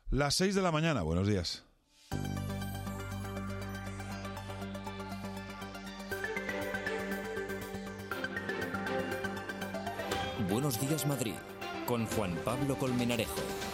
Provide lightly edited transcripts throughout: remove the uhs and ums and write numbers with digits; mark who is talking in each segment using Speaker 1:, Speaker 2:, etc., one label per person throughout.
Speaker 1: Las 6 de la mañana, buenos días.
Speaker 2: Buenos días, Madrid, con Juan Pablo Colmenarejo.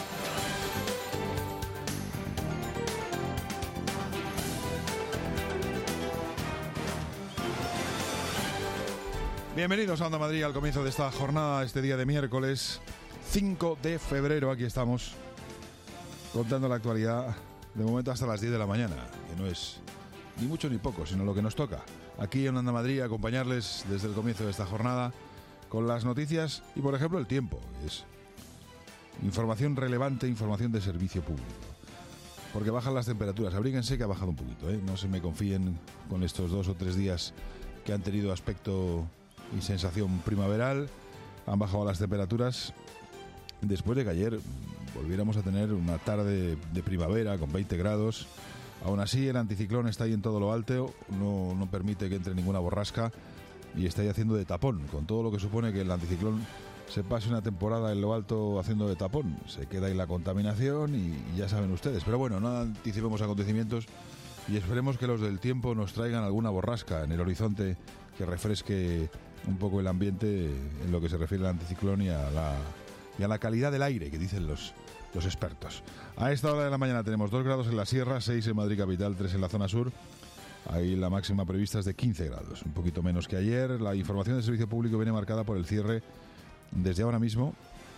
Speaker 1: Bienvenidos a Onda Madrid al comienzo de esta jornada, este día de miércoles 5 de febrero. Aquí estamos contando la actualidad de momento hasta las 10 de la mañana, que no es ni mucho ni poco, sino lo que nos toca. Aquí en Onda Madrid, acompañarles desde el comienzo de esta jornada con las noticias y, por ejemplo, el tiempo. Es información relevante, información de servicio público. Porque bajan las temperaturas. Abríguense que ha bajado un poquito, ¿eh? No se me confíen con estos 2 o 3 días que han tenido aspecto y sensación primaveral. Han bajado las temperaturas después de que ayer volviéramos a tener una tarde de primavera con 20 grados. Aún así, el anticiclón está ahí en todo lo alto, no permite que entre ninguna borrasca y está ahí haciendo de tapón, con todo lo que supone que el anticiclón se pase una temporada en lo alto haciendo de tapón. Se queda ahí la contaminación y ya saben ustedes. Pero bueno, no anticipemos acontecimientos y esperemos que los del tiempo nos traigan alguna borrasca en el horizonte que refresque un poco el ambiente en lo que se refiere al anticiclón y a la calidad del aire, que dicen los expertos. A esta hora de la mañana tenemos 2 grados en la sierra, 6 en Madrid capital, 3 en la zona sur. Ahí la máxima prevista es de 15 grados, un poquito menos que ayer. La información del servicio público viene marcada por el cierre desde ahora mismo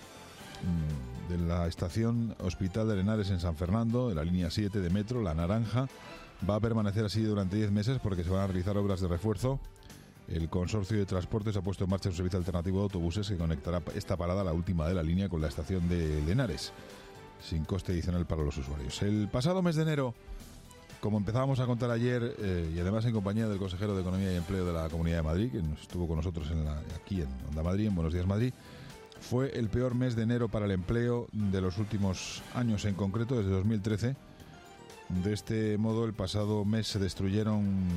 Speaker 1: de la estación Hospital de Henares en San Fernando, de la línea 7 de metro, la naranja. Va a permanecer así durante 10 meses porque se van a realizar obras de refuerzo. El consorcio de transportes ha puesto en marcha un servicio alternativo de autobuses que conectará esta parada, la última de la línea, con la estación de Henares, sin coste adicional para los usuarios. El pasado mes de enero, como empezábamos a contar ayer, y además en compañía del consejero de Economía y Empleo de la Comunidad de Madrid, que estuvo con nosotros aquí en Onda Madrid, en Buenos Días Madrid, fue el peor mes de enero para el empleo de los últimos años, en concreto desde 2013. De este modo, el pasado mes se destruyeron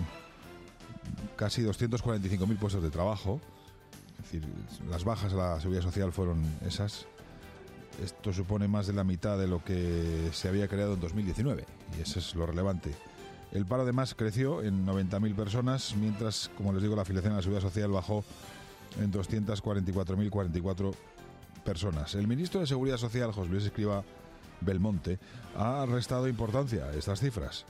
Speaker 1: casi 245.000 puestos de trabajo. Es decir, las bajas a la Seguridad Social fueron esas. Esto supone más de la mitad de lo que se había creado en 2019, y eso es lo relevante. El paro además creció en 90.000 personas, mientras, como les digo, la afiliación a la Seguridad Social bajó en 244.044 personas. El ministro de Seguridad Social, José Luis Escrivá Belmonte, ha restado importancia a estas cifras.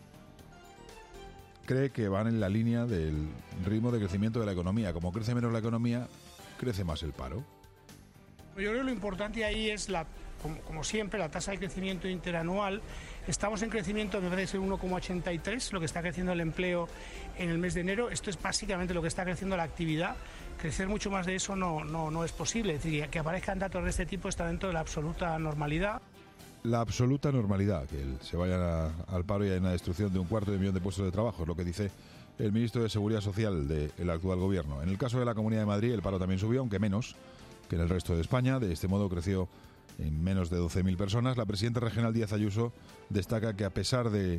Speaker 1: Cree que van en la línea del ritmo de crecimiento de la economía. Como crece menos la economía, crece más el paro.
Speaker 3: Yo creo que lo importante ahí es, como siempre, la tasa de crecimiento interanual. Estamos en crecimiento, me parece, 1,83, lo que está creciendo el empleo en el mes de enero. Esto es básicamente lo que está creciendo la actividad. Crecer mucho más de eso no es posible. Es decir, que aparezcan datos de este tipo está dentro de la absoluta normalidad.
Speaker 1: La absoluta normalidad, que se vayan al paro y haya una destrucción de 250.000 de puestos de trabajo, es lo que dice el ministro de Seguridad Social del actual gobierno. En el caso de la Comunidad de Madrid, el paro también subió, aunque menos que en el resto de España. De este modo creció en menos de 12.000 personas. La presidenta regional Díaz Ayuso destaca que, a pesar de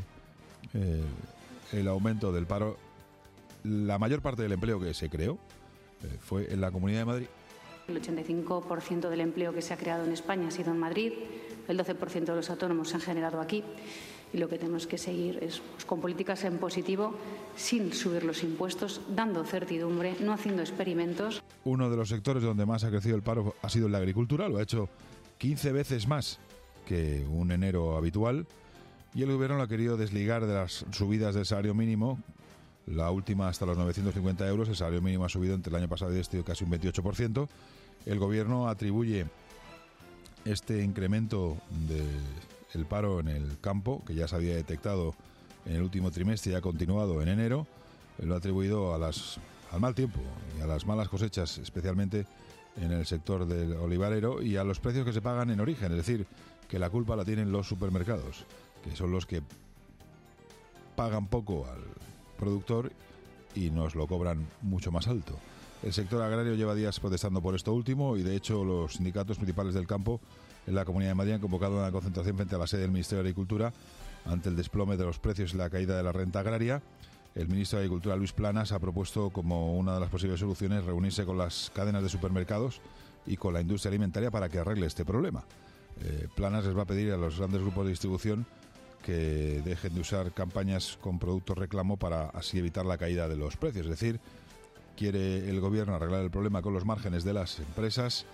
Speaker 1: el aumento del paro, la mayor parte del empleo que se creó fue en la Comunidad de Madrid.
Speaker 4: El 85% del empleo que se ha creado en España ha sido en Madrid, el 12% de los autónomos se han generado aquí, y lo que tenemos que seguir es con políticas en positivo, sin subir los impuestos, dando certidumbre, no haciendo experimentos.
Speaker 1: Uno de los sectores donde más ha crecido el paro ha sido en la agricultura, lo ha hecho 15 veces más que un enero habitual, y el gobierno lo ha querido desligar de las subidas del salario mínimo. La última hasta los 950 euros, el salario mínimo ha subido entre el año pasado y este casi un 28%. El gobierno atribuye este incremento del paro en el campo, que ya se había detectado en el último trimestre y ha continuado en enero, lo ha atribuido al mal tiempo y a las malas cosechas, especialmente en el sector del olivarero, y a los precios que se pagan en origen. Es decir, que la culpa la tienen los supermercados, que son los que pagan poco al productor y nos lo cobran mucho más alto. El sector agrario lleva días protestando por esto último, y de hecho los sindicatos principales del campo en la Comunidad de Madrid han convocado una concentración frente a la sede del Ministerio de Agricultura ante el desplome de los precios y la caída de la renta agraria. El ministro de Agricultura, Luis Planas, ha propuesto como una de las posibles soluciones reunirse con las cadenas de supermercados y con la industria alimentaria para que arregle este problema. Planas les va a pedir a los grandes grupos de distribución que dejen de usar campañas con productos reclamo para así evitar la caída de los precios. Es decir, quiere el gobierno arreglar el problema con los márgenes de las empresas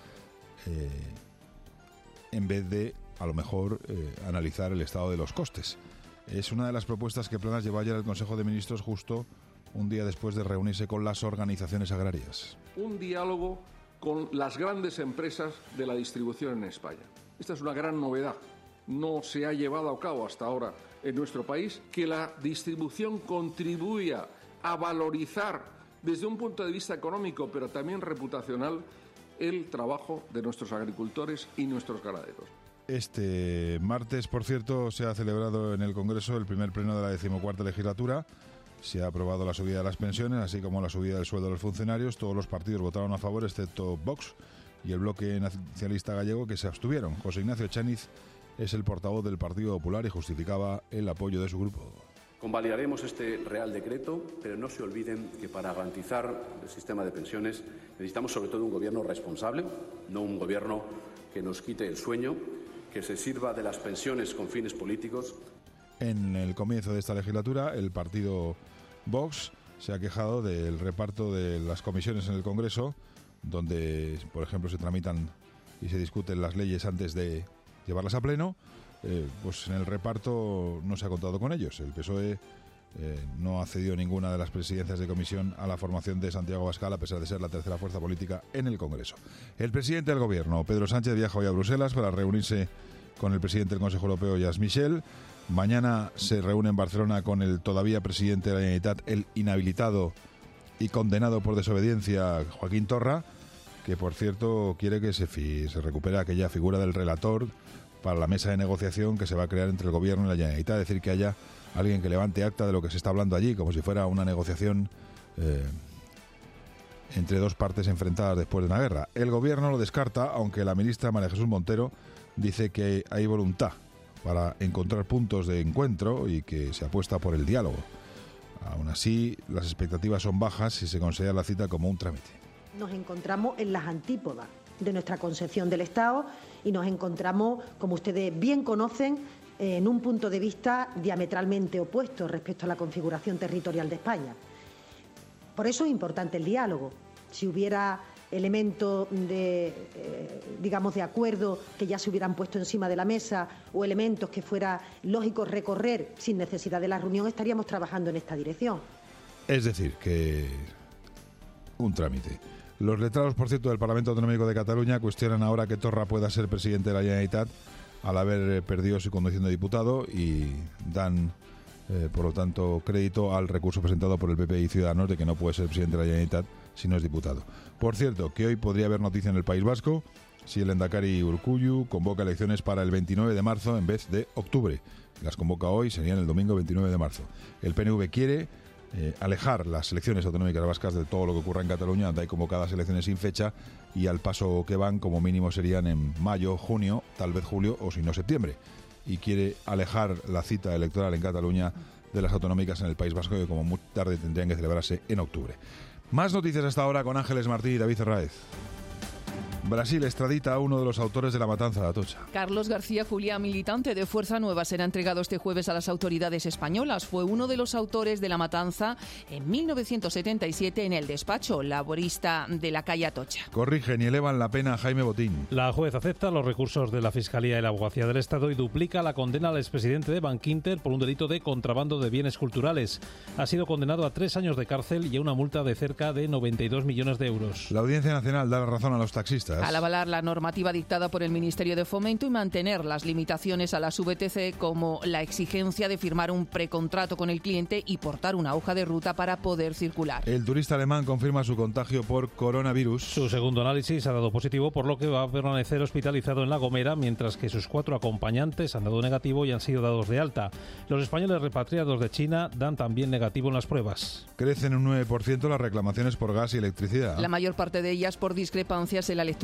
Speaker 1: en vez de, a lo mejor, analizar el estado de los costes. Es una de las propuestas que Planas llevó ayer al Consejo de Ministros justo un día después de reunirse con las organizaciones agrarias.
Speaker 5: Un diálogo con las grandes empresas de la distribución en España. Esta es una gran novedad. No se ha llevado a cabo hasta ahora en nuestro país que la distribución contribuya a valorizar desde un punto de vista económico, pero también reputacional, el trabajo de nuestros agricultores y nuestros ganaderos.
Speaker 1: Este martes, por cierto, se ha celebrado en el Congreso el primer pleno de la 14ª legislatura. Se ha aprobado la subida de las pensiones, así como la subida del sueldo de los funcionarios. Todos los partidos votaron a favor, excepto Vox y el Bloque Nacionalista Gallego, que se abstuvieron. José Ignacio Chaniz es el portavoz del Partido Popular y justificaba el apoyo de su grupo.
Speaker 6: Convalidaremos este Real Decreto, pero no se olviden que para garantizar el sistema de pensiones necesitamos sobre todo un gobierno responsable, no un gobierno que nos quite el sueño, que se sirva de las pensiones con fines políticos.
Speaker 1: En el comienzo de esta legislatura, el partido Vox se ha quejado del reparto de las comisiones en el Congreso, donde, por ejemplo, se tramitan y se discuten las leyes antes de llevarlas a pleno. Pues en el reparto no se ha contado con ellos. El PSOE no ha cedido ninguna de las presidencias de comisión a la formación de Santiago Abascal, a pesar de ser la tercera fuerza política en el Congreso. El presidente del Gobierno, Pedro Sánchez, viaja hoy a Bruselas para reunirse con el presidente del Consejo Europeo, Charles Michel. Mañana se reúne en Barcelona con el todavía presidente de la Generalitat, el inhabilitado y condenado por desobediencia, Joaquín Torra, que por cierto quiere que se recupere aquella figura del relator para la mesa de negociación que se va a crear entre el Gobierno y la Generalitat, es decir, que haya alguien que levante acta de lo que se está hablando allí, como si fuera una negociación entre dos partes enfrentadas después de una guerra. El Gobierno lo descarta, aunque la ministra María Jesús Montero dice que hay voluntad para encontrar puntos de encuentro y que se apuesta por el diálogo. Aún así, las expectativas son bajas si se considera la cita como un trámite.
Speaker 7: Nos encontramos en las antípodas de nuestra concepción del Estado y nos encontramos, como ustedes bien conocen, en un punto de vista diametralmente opuesto respecto a la configuración territorial de España. Por eso es importante el diálogo. Si hubiera elementos de acuerdo que ya se hubieran puesto encima de la mesa o elementos que fuera lógico recorrer sin necesidad de la reunión, estaríamos trabajando en esta dirección.
Speaker 1: Es decir, que un trámite. Los letrados, por cierto, del Parlamento Autonómico de Cataluña cuestionan ahora que Torra pueda ser presidente de la Generalitat al haber perdido su condición de diputado y dan, por lo tanto, crédito al recurso presentado por el PP y Ciudadanos de que no puede ser presidente de la Generalitat si no es diputado. Por cierto, que hoy podría haber noticia en el País Vasco si el lehendakari Urkullu convoca elecciones para el 29 de marzo en vez de octubre. Las convoca hoy, serían el domingo 29 de marzo. El PNV quiere alejar las elecciones autonómicas vascas de todo lo que ocurra en Cataluña, donde hay convocadas elecciones sin fecha y al paso que van, como mínimo serían en mayo, junio, tal vez julio o si no septiembre. Y quiere alejar la cita electoral en Cataluña de las autonómicas en el País Vasco, que como muy tarde tendrían que celebrarse en octubre. Más noticias hasta ahora con Ángeles Martí y David Herráez. Brasil extradita a uno de los autores de la matanza de Atocha.
Speaker 8: Carlos García Julián, militante de Fuerza Nueva, será entregado este jueves a las autoridades españolas. Fue uno de los autores de la matanza en 1977 en el despacho laborista de la calle Atocha.
Speaker 1: Corrigen y elevan la pena a Jaime Botín.
Speaker 9: La juez acepta los recursos de la Fiscalía y la Abogacía del Estado y duplica la condena al expresidente de Bankinter por un delito de contrabando de bienes culturales. Ha sido condenado a 3 años de cárcel y a una multa de cerca de 92 millones de euros.
Speaker 1: La Audiencia Nacional da la razón a los taxistas.
Speaker 8: Al avalar la normativa dictada por el Ministerio de Fomento y mantener las limitaciones a las VTC, como la exigencia de firmar un precontrato con el cliente y portar una hoja de ruta para poder circular.
Speaker 1: El turista alemán confirma su contagio por coronavirus.
Speaker 9: Su segundo análisis ha dado positivo, por lo que va a permanecer hospitalizado en La Gomera, mientras que sus 4 acompañantes han dado negativo y han sido dados de alta. Los españoles repatriados de China dan también negativo en las pruebas.
Speaker 1: Crecen un 9% las reclamaciones por gas y electricidad.
Speaker 8: La mayor parte de ellas por discrepancias en la lectura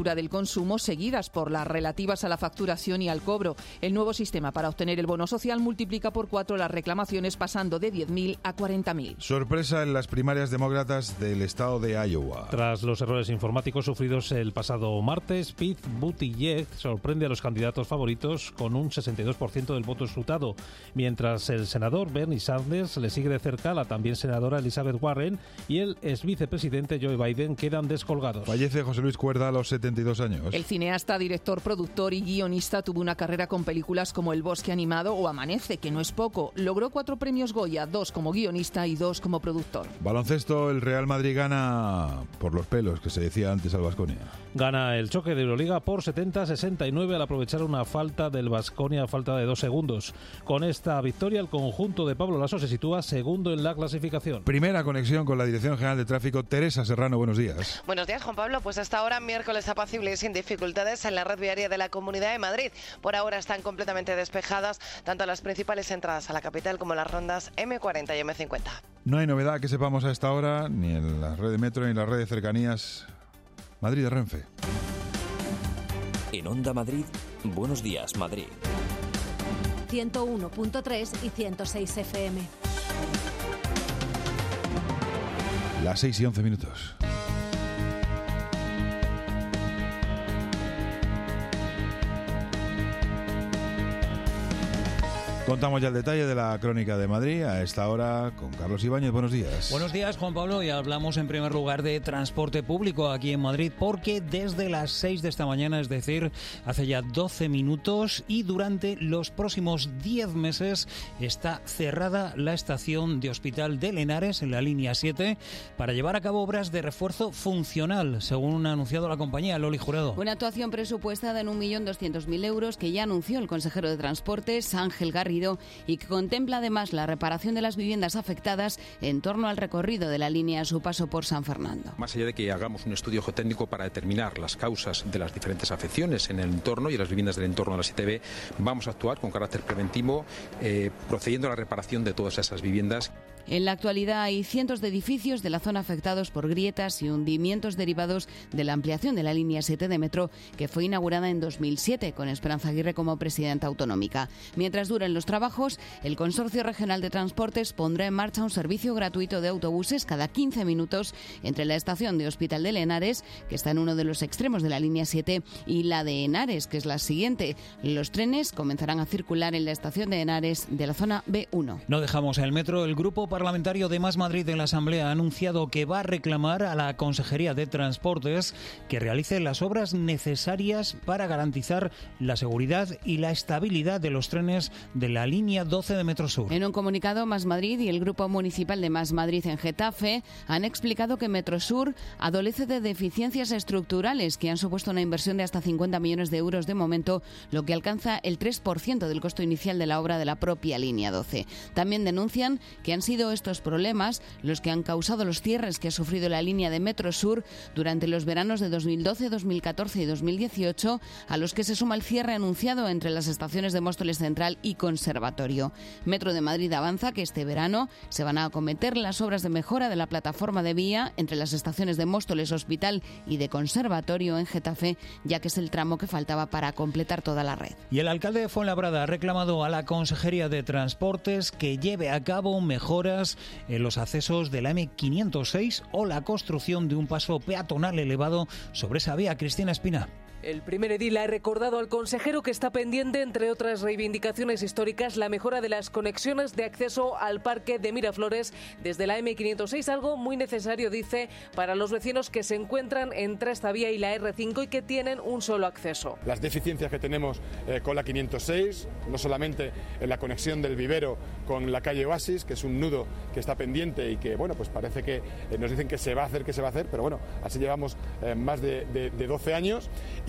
Speaker 8: factura del consumo, seguidas por las relativas a la facturación y al cobro. El nuevo sistema para obtener el bono social multiplica por 4 las reclamaciones, pasando de 10.000 a 40.000.
Speaker 1: Sorpresa en las primarias demócratas del estado de Iowa.
Speaker 9: Tras los errores informáticos sufridos el pasado martes, Pete Buttigieg sorprende a los candidatos favoritos con un 62% del voto escrutado, mientras el senador Bernie Sanders le sigue de cerca la también senadora Elizabeth Warren y el exvicepresidente Joe Biden quedan descolgados.
Speaker 1: Fallece José Luis Cuerda a los 72 años.
Speaker 8: El cineasta, director, productor y guionista tuvo una carrera con películas como El bosque animado o Amanece, que no es poco. Logró 4 premios Goya, 2 como guionista y 2 como productor.
Speaker 1: Baloncesto, el Real Madrid gana por los pelos, que se decía antes al Baskonia.
Speaker 9: Gana el choque de Euroliga por 70-69 al aprovechar una falta del Baskonia a falta de 2 segundos. Con esta victoria, el conjunto de Pablo Laso se sitúa segundo en la clasificación.
Speaker 1: Primera conexión con la Dirección General de Tráfico. Teresa Serrano, buenos días.
Speaker 10: Buenos días, Juan Pablo. Pues hasta ahora, miércoles apacible y sin dificultades en la red viaria de la Comunidad de Madrid. Por ahora están completamente despejadas tanto las principales entradas a la capital como las rondas M40 y M50.
Speaker 1: No hay novedad que sepamos a esta hora, ni en la red de metro ni en la red de cercanías Madrid de Renfe.
Speaker 2: En Onda Madrid, Buenos Días, Madrid.
Speaker 11: 101.3 y 106 FM.
Speaker 1: Las 6:11. Contamos ya el detalle de la crónica de Madrid a esta hora con Carlos Ibáñez. Buenos días.
Speaker 12: Buenos días, Juan Pablo. Y hablamos en primer lugar de transporte público aquí en Madrid, porque desde las 6 de esta mañana, es decir, hace ya 12 minutos y durante los próximos 10 meses, está cerrada la estación de Hospital de Henares en la línea 7 para llevar a cabo obras de refuerzo funcional, según ha anunciado la compañía. Loli Jurado.
Speaker 13: Una actuación presupuestada en 1.200.000 euros que ya anunció el consejero de Transportes, Ángel Garrido, y que contempla además la reparación de las viviendas afectadas en torno al recorrido de la línea a su paso por San Fernando.
Speaker 14: Más allá de que hagamos un estudio geotécnico para determinar las causas de las diferentes afecciones en el entorno y las viviendas del entorno de la 7B, vamos a actuar con carácter preventivo, procediendo a la reparación de todas esas viviendas.
Speaker 13: En la actualidad hay cientos de edificios de la zona afectados por grietas y hundimientos derivados de la ampliación de la línea 7 de metro, que fue inaugurada en 2007 con Esperanza Aguirre como presidenta autonómica. Mientras duren los trabajos, el Consorcio Regional de Transportes pondrá en marcha un servicio gratuito de autobuses cada 15 minutos entre la estación de Hospital de Henares, que está en uno de los extremos de la línea 7, y la de Henares, que es la siguiente. Los trenes comenzarán a circular en la estación de Henares de la zona B1.
Speaker 12: No dejamos el metro. El grupo parlamentario de Más Madrid en la Asamblea ha anunciado que va a reclamar a la Consejería de Transportes que realice las obras necesarias para garantizar la seguridad y la estabilidad de los trenes de la línea 12 de Metro Sur.
Speaker 13: En un comunicado, Más Madrid y el Grupo Municipal de Más Madrid en Getafe han explicado que Metro Sur adolece de deficiencias estructurales que han supuesto una inversión de hasta 50 millones de euros de momento, lo que alcanza el 3% del costo inicial de la obra de la propia línea 12. También denuncian que han sido estos problemas los que han causado los cierres que ha sufrido la línea de Metro Sur durante los veranos de 2012, 2014 y 2018, a los que se suma el cierre anunciado entre las estaciones de Móstoles Central y Conservatorio. Metro de Madrid avanza que este verano se van a acometer las obras de mejora de la plataforma de vía entre las estaciones de Móstoles Hospital y de Conservatorio en Getafe, ya que es el tramo que faltaba para completar toda la red.
Speaker 12: Y el alcalde de Fuenlabrada ha reclamado a la Consejería de Transportes que lleve a cabo mejoras en los accesos de la M506 o la construcción de un paso peatonal elevado sobre esa vía. Cristina Espina.
Speaker 15: El primer edil ha recordado al consejero que está pendiente, entre otras reivindicaciones históricas, la mejora de las conexiones de acceso al parque de Miraflores desde la M506, algo muy necesario, dice, para los vecinos que se encuentran entre esta vía y la R5 y que tienen un solo acceso.
Speaker 16: Las deficiencias que tenemos con la 506, no solamente en la conexión del vivero con la calle Oasis, que es un nudo que está pendiente y que, bueno, pues parece que nos dicen que se va a hacer, pero bueno, así llevamos más de 12 años. Y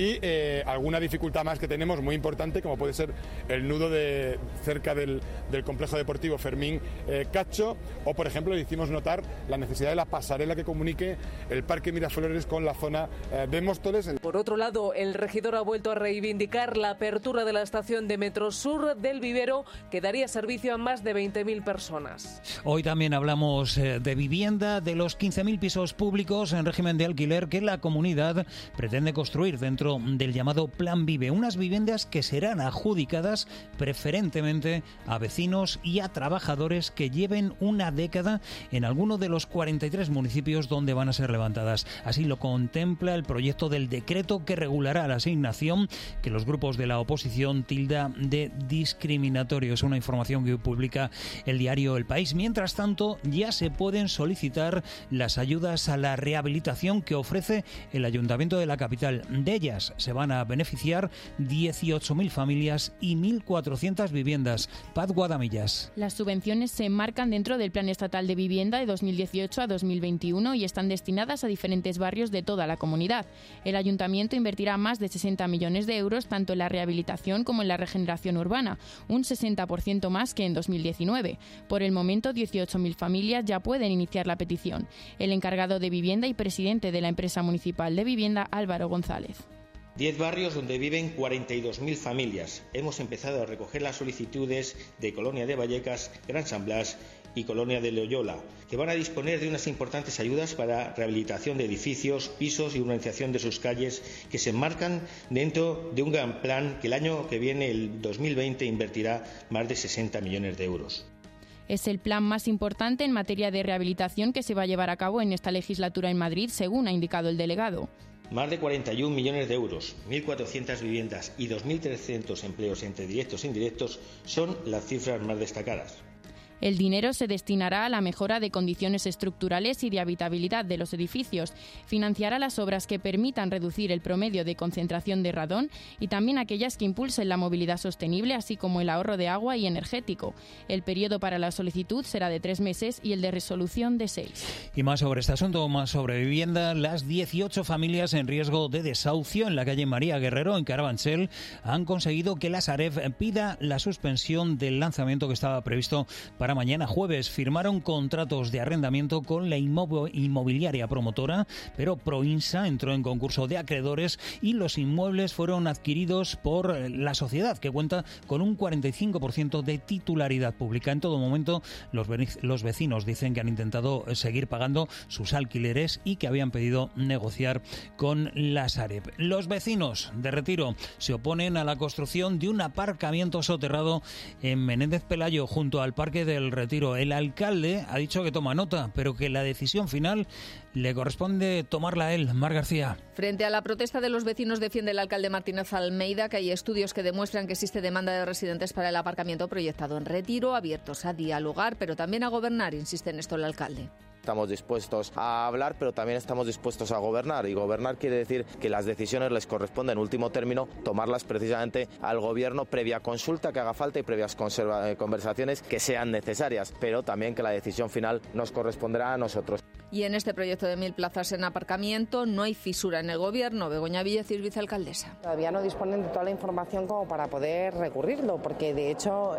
Speaker 16: y alguna dificultad más que tenemos muy importante, como puede ser el nudo cerca del complejo deportivo Fermín Cacho, o por ejemplo le hicimos notar la necesidad de la pasarela que comunique el Parque Miraflores con la zona de Móstoles.
Speaker 15: Por otro lado, el regidor ha vuelto a reivindicar la apertura de la estación de Metrosur del Vivero, que daría servicio a más de 20.000 personas.
Speaker 12: Hoy también hablamos de vivienda, de los 15.000 pisos públicos en régimen de alquiler que la comunidad pretende construir dentro del llamado Plan Vive. Unas viviendas que serán adjudicadas preferentemente a vecinos y a trabajadores que lleven una década en alguno de los 43 municipios donde van a ser levantadas. Así lo contempla el proyecto del decreto que regulará la asignación, que los grupos de la oposición tilda de discriminatorio. Es una información que publica el diario El País. Mientras tanto, ya se pueden solicitar las ayudas a la rehabilitación que ofrece el Ayuntamiento de la capital. De ellas se van a beneficiar 18.000 familias y 1.400 viviendas. Paz Guadamillas.
Speaker 17: Las subvenciones se enmarcan dentro del Plan Estatal de Vivienda de 2018 a 2021 y están destinadas a diferentes barrios de toda la comunidad. El Ayuntamiento invertirá más de 60 millones de euros tanto en la rehabilitación como en la regeneración urbana, un 60% más que en 2019. Por el momento, 18.000 familias ya pueden iniciar la petición. El encargado de vivienda y presidente de la empresa municipal de vivienda, Álvaro González.
Speaker 18: 10 barrios donde viven 42.000 familias. Hemos empezado a recoger las solicitudes de Colonia de Vallecas, Gran San Blas y Colonia de Loyola, que van a disponer de unas importantes ayudas para rehabilitación de edificios, pisos y urbanización de sus calles, que se enmarcan dentro de un gran plan que el año que viene, el 2020, invertirá más de 60 millones de euros.
Speaker 17: Es el plan más importante en materia de rehabilitación que se va a llevar a cabo en esta legislatura en Madrid, según ha indicado el delegado.
Speaker 18: Más de 41 millones de euros, 1.400 viviendas y 2.300 empleos entre directos e indirectos son las cifras más destacadas.
Speaker 17: El dinero se destinará a la mejora de condiciones estructurales y de habitabilidad de los edificios, financiará las obras que permitan reducir el promedio de concentración de radón y también aquellas que impulsen la movilidad sostenible, así como el ahorro de agua y energético. El periodo para la solicitud será de 3 meses y el de resolución de 6.
Speaker 12: Y más sobre este asunto, más sobre vivienda, las 18 familias en riesgo de desahucio en la calle María Guerrero, en Carabanchel, han conseguido que la Sareb pida la suspensión del lanzamiento que estaba previsto para mañana jueves. Firmaron contratos de arrendamiento con la inmobiliaria promotora, pero Proinsa entró en concurso de acreedores y los inmuebles fueron adquiridos por la sociedad, que cuenta con un 45% de titularidad pública. En todo momento, los vecinos dicen que han intentado seguir pagando sus alquileres y que habían pedido negociar con la Sareb. Los vecinos de Retiro se oponen a la construcción de un aparcamiento soterrado en Menéndez Pelayo, junto al Parque del Retiro. El alcalde ha dicho que toma nota, pero que la decisión final le corresponde tomarla a él. Mar García.
Speaker 19: Frente a la protesta de los vecinos, defiende el alcalde Martínez Almeida que hay estudios que demuestran que existe demanda de residentes para el aparcamiento proyectado en Retiro, abiertos a dialogar, pero también a gobernar, insiste en esto el alcalde.
Speaker 20: Estamos dispuestos a hablar, pero también estamos dispuestos a gobernar. Y gobernar quiere decir que las decisiones les corresponde, en último término, tomarlas precisamente al gobierno previa consulta que haga falta y previas conversaciones que sean necesarias, pero también que la decisión final nos corresponderá a nosotros.
Speaker 19: Y en este proyecto de 1.000 plazas en aparcamiento no hay fisura en el gobierno. Begoña Villacís, vicealcaldesa.
Speaker 21: Todavía no disponen de toda la información como para poder recurrirlo, porque de hecho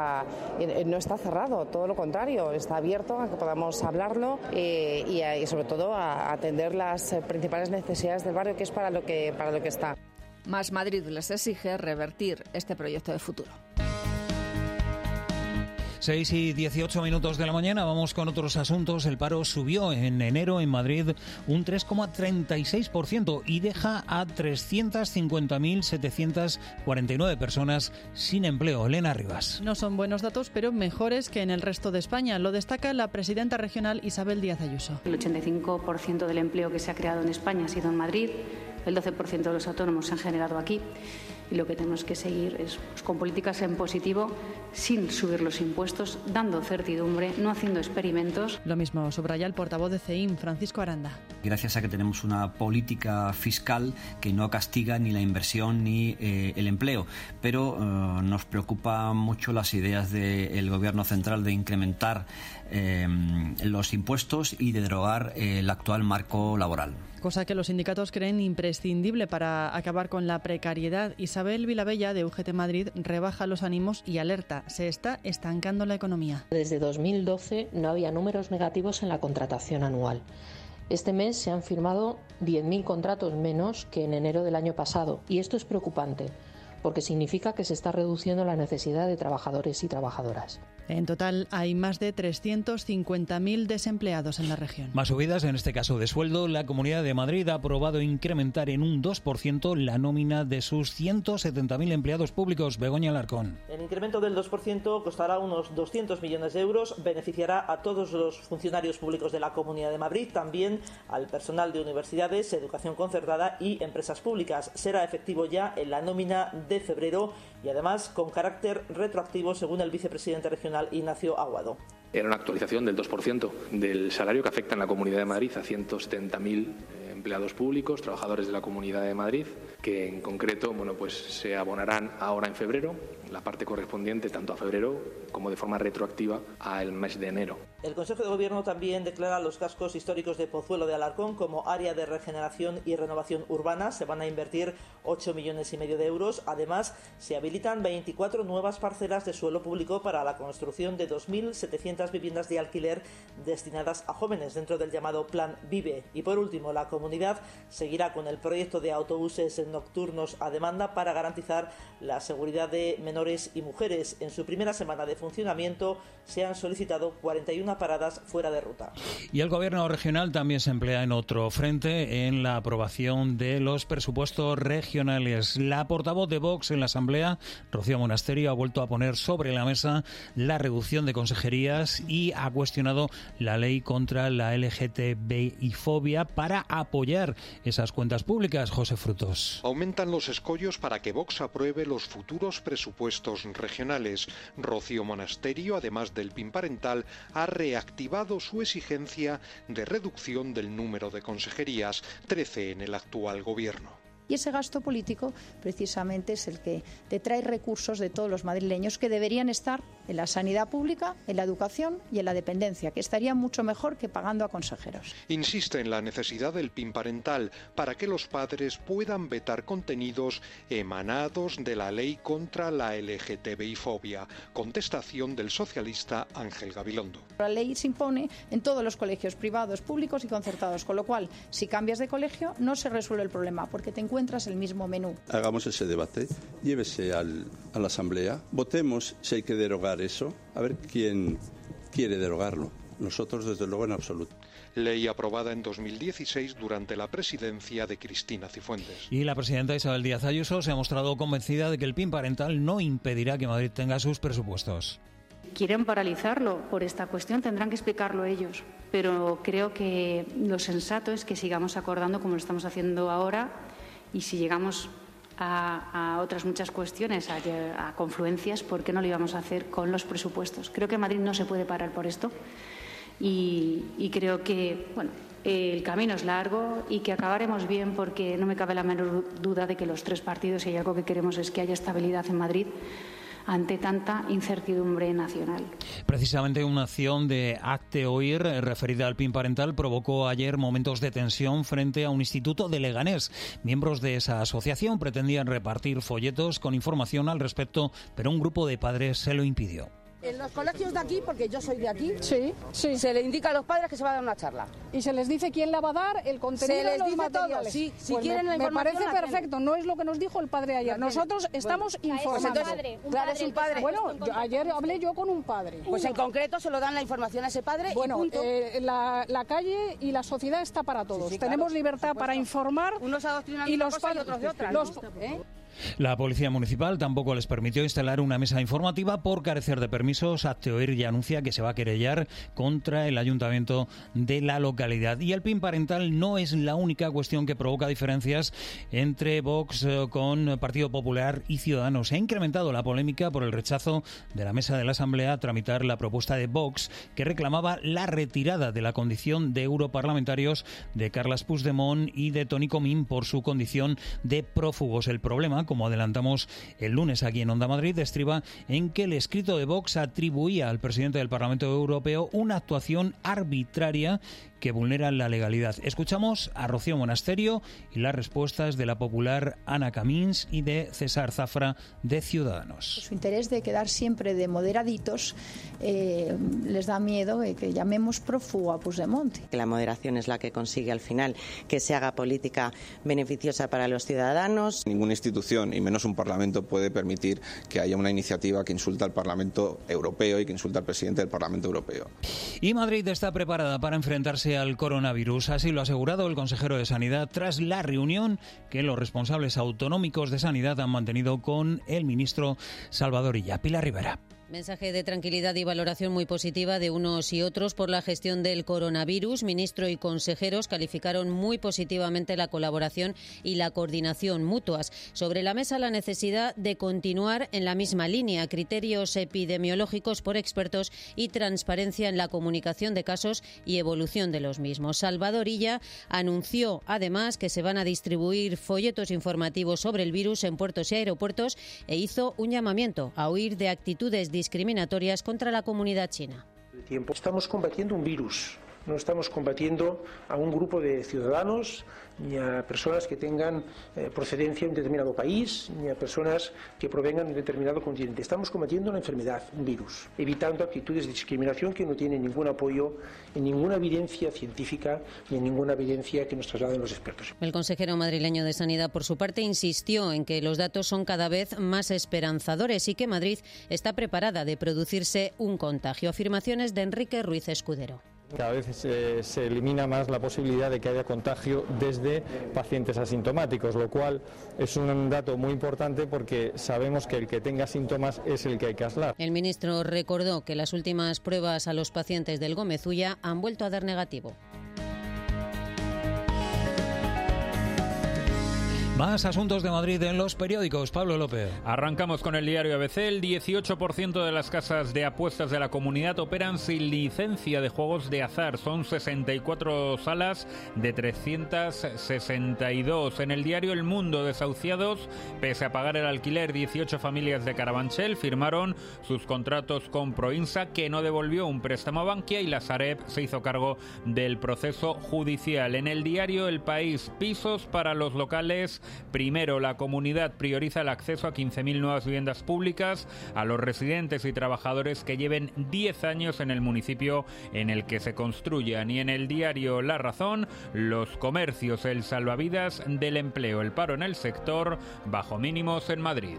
Speaker 21: no está cerrado, todo lo contrario, está abierto a que podamos hablarlo y sobre todo a atender las principales necesidades del barrio, que es para lo que está.
Speaker 19: Más Madrid les exige revertir este proyecto de futuro.
Speaker 12: 6 y 18 minutos de la mañana, vamos con otros asuntos. El paro subió en enero en Madrid un 3,36% y deja a 350.749 personas sin empleo. Elena Rivas.
Speaker 22: No son buenos datos, pero mejores que en el resto de España. Lo destaca la presidenta regional Isabel Díaz Ayuso.
Speaker 4: El 85% del empleo que se ha creado en España ha sido en Madrid, el 12% de los autónomos se han generado aquí. Y lo que tenemos que seguir es con políticas en positivo, sin subir los impuestos, dando certidumbre, no haciendo experimentos.
Speaker 22: Lo mismo subraya el portavoz de CEIM, Francisco Aranda.
Speaker 3: gracias a que tenemos una política fiscal que no castiga ni la inversión ni el empleo. Pero nos preocupan mucho las ideas del Gobierno central de incrementar los impuestos y de derogar el actual marco laboral.
Speaker 22: Cosa que los sindicatos creen imprescindible para acabar con la precariedad. Isabel Vilabella, de UGT Madrid, rebaja los ánimos y alerta: se está estancando la economía.
Speaker 5: Desde 2012 no había números negativos en la contratación anual. Este mes se han firmado 10.000 contratos menos que en enero del año pasado, y esto es preocupante, porque significa que se está reduciendo la necesidad de trabajadores y trabajadoras.
Speaker 22: En total hay más de 350.000 desempleados en la región.
Speaker 12: Más subidas, en este caso de sueldo. La Comunidad de Madrid ha aprobado incrementar en un 2% la nómina de sus 170.000 empleados públicos. Begoña Alarcón.
Speaker 23: El incremento del 2% costará unos 200 millones de euros, beneficiará a todos los funcionarios públicos de la Comunidad de Madrid, también al personal de universidades, educación concertada y empresas públicas. Será efectivo ya en la nómina de febrero y además con carácter retroactivo, según el vicepresidente regional Ignacio Aguado.
Speaker 24: Era una actualización del 2% del salario que afecta en la Comunidad de Madrid a 170.000 empleados públicos, trabajadores de la Comunidad de Madrid, que en concreto se abonarán ahora en febrero, la parte correspondiente tanto a febrero como de forma retroactiva al mes de enero.
Speaker 23: El Consejo de Gobierno también declara los cascos históricos de Pozuelo de Alarcón como área de regeneración y renovación urbana. Se van a invertir 8,5 millones de euros. Además, se habilitan 24 nuevas parcelas de suelo público para la construcción de 2.700 viviendas de alquiler destinadas a jóvenes dentro del llamado Plan Vive. Y por último, la comunidad seguirá con el proyecto de autobuses nocturnos a demanda para garantizar la seguridad de menores y mujeres. En su primera semana de funcionamiento se han solicitado 41 paradas fuera de ruta.
Speaker 12: Y el Gobierno regional también se emplea en otro frente, en la aprobación de los presupuestos regionales. La portavoz de Vox en la Asamblea, Rocío Monasterio, ha vuelto a poner sobre la mesa la reducción de consejerías y ha cuestionado la ley contra la LGTBI-fobia para apoyar esas cuentas públicas. José Frutos.
Speaker 25: Aumentan los escollos para que Vox apruebe los futuros presupuestos regionales. Rocío Monasterio, además del PIN parental, ha reactivado su exigencia de reducción del número de consejerías, 13 en el actual gobierno.
Speaker 26: Y ese gasto político precisamente es el que detrae recursos de todos los madrileños que deberían estar en la sanidad pública, en la educación y en la dependencia, que estaría mucho mejor que pagando a consejeros.
Speaker 25: Insiste en la necesidad del PIN parental para que los padres puedan vetar contenidos emanados de la ley contra la LGTBI-fobia. Contestación del socialista Ángel Gabilondo.
Speaker 26: La ley se impone en todos los colegios privados, públicos y concertados, con lo cual, si cambias de colegio, no se resuelve el problema, porque te encuentras el mismo menú.
Speaker 27: Hagamos ese debate, llévese a la Asamblea, votemos si hay que derogar eso, a ver quién quiere derogarlo. Nosotros, desde luego, en absoluto.
Speaker 25: Ley aprobada en 2016 durante la presidencia de Cristina Cifuentes.
Speaker 12: Y la presidenta Isabel Díaz Ayuso se ha mostrado convencida de que el PIN parental no impedirá que Madrid tenga sus presupuestos.
Speaker 4: Quieren paralizarlo por esta cuestión, tendrán que explicarlo ellos, pero creo que lo sensato es que sigamos acordando como lo estamos haciendo ahora, y si llegamos a otras muchas cuestiones, a confluencias, ¿por qué no lo íbamos a hacer con los presupuestos? Creo que Madrid no se puede parar por esto y creo que el camino es largo y que acabaremos bien, porque no me cabe la menor duda de que los tres partidos, si hay algo que queremos, es que haya estabilidad en Madrid ante tanta incertidumbre nacional.
Speaker 12: Precisamente una acción de Hazte Oír referida al PIN parental provocó ayer momentos de tensión frente a un instituto de Leganés. Miembros de esa asociación pretendían repartir folletos con información al respecto, pero un grupo de padres se lo impidió.
Speaker 28: En los colegios de aquí, porque yo soy de aquí, sí, se le indica a los padres que se va a dar una charla.
Speaker 29: ¿Y se les dice quién la va a dar, el contenido,
Speaker 28: se les
Speaker 29: los
Speaker 28: dice
Speaker 29: materiales?
Speaker 28: Todo, sí. Si
Speaker 29: pues
Speaker 28: quieren la información,
Speaker 29: me parece perfecto, no es lo que nos dijo el padre ayer. Nosotros estamos informando.
Speaker 28: Claro, es un padre.
Speaker 29: Bueno, ayer hablé yo con un padre.
Speaker 28: Pues en concreto se lo dan la información a ese padre.
Speaker 29: Bueno,
Speaker 28: y punto.
Speaker 29: La calle y la sociedad está para todos. Tenemos libertad para informar.
Speaker 28: Unos adoctrinan
Speaker 29: y
Speaker 28: de una
Speaker 29: los
Speaker 28: cosa y otros de otra.
Speaker 12: La Policía Municipal tampoco les permitió instalar una mesa informativa por carecer de permisos. Acteoir ya anuncia que se va a querellar contra el ayuntamiento de la localidad. Y el PIN parental no es la única cuestión que provoca diferencias entre Vox con Partido Popular y Ciudadanos. Se ha incrementado la polémica por el rechazo de la mesa de la Asamblea a tramitar la propuesta de Vox que reclamaba la retirada de la condición de europarlamentarios de Carles Puigdemont y de Toni Comín por su condición de prófugos. El problema, como adelantamos el lunes aquí en Onda Madrid, estriba en que el escrito de Vox atribuía al presidente del Parlamento Europeo una actuación arbitraria que vulnera la legalidad. Escuchamos a Rocío Monasterio y las respuestas de la popular Ana Camins y de César Zafra de Ciudadanos.
Speaker 26: Su interés de quedar siempre de moderaditos les da miedo de que llamemos prófugo a Puigdemont.
Speaker 1: La moderación es la que consigue al final que se haga política beneficiosa para los ciudadanos.
Speaker 2: Ninguna institución, y menos un Parlamento, puede permitir que haya una iniciativa que insulta al Parlamento Europeo y que insulta al presidente del Parlamento Europeo.
Speaker 12: Y Madrid está preparada para enfrentarse al coronavirus. Así lo ha asegurado el consejero de Sanidad tras la reunión que los responsables autonómicos de Sanidad han mantenido con el ministro Salvador Illa. Pilar Rivera.
Speaker 6: Mensaje de tranquilidad y valoración muy positiva de unos y otros por la gestión del coronavirus. Ministro y consejeros calificaron muy positivamente la colaboración y la coordinación mutuas. Sobre la mesa, la necesidad de continuar en la misma línea, criterios epidemiológicos por expertos y transparencia en la comunicación de casos y evolución de los mismos. Salvador Illa anunció además que se van a distribuir folletos informativos sobre el virus en puertos y aeropuertos e hizo un llamamiento a huir de actitudes discriminatorias contra la comunidad china.
Speaker 7: Estamos combatiendo un virus, no estamos combatiendo a un grupo de ciudadanos ni a personas que tengan procedencia de un determinado país, ni a personas que provengan de un determinado continente. Estamos combatiendo una enfermedad, un virus, evitando actitudes de discriminación que no tienen ningún apoyo en ninguna evidencia científica ni en ninguna evidencia que nos trasladen los expertos.
Speaker 6: El consejero madrileño de Sanidad, por su parte, insistió en que los datos son cada vez más esperanzadores y que Madrid está preparada de producirse un contagio. Afirmaciones de Enrique Ruiz Escudero.
Speaker 8: Cada vez se elimina más la posibilidad de que haya contagio desde pacientes asintomáticos, lo cual es un dato muy importante porque sabemos que el que tenga síntomas es el que hay que aislar.
Speaker 6: El ministro recordó que las últimas pruebas a los pacientes del Gómez Ulla han vuelto a dar negativo.
Speaker 12: Más asuntos de Madrid en los periódicos. Pablo López.
Speaker 9: Arrancamos con el diario ABC. El 18% de las casas de apuestas de la comunidad operan sin licencia de juegos de azar. Son 64 salas de 362. En el diario El Mundo, desahuciados, pese a pagar el alquiler, 18 familias de Carabanchel firmaron sus contratos con Proinsa, que no devolvió un préstamo a Bankia, y la Sareb se hizo cargo del proceso judicial. En el diario El País, pisos para los locales. Primero, la comunidad prioriza el acceso a 15.000 nuevas viviendas públicas a los residentes y trabajadores que lleven 10 años en el municipio en el que se construyan. Y en el diario La Razón, los comercios, el salvavidas del empleo, el paro en el sector bajo mínimos en Madrid.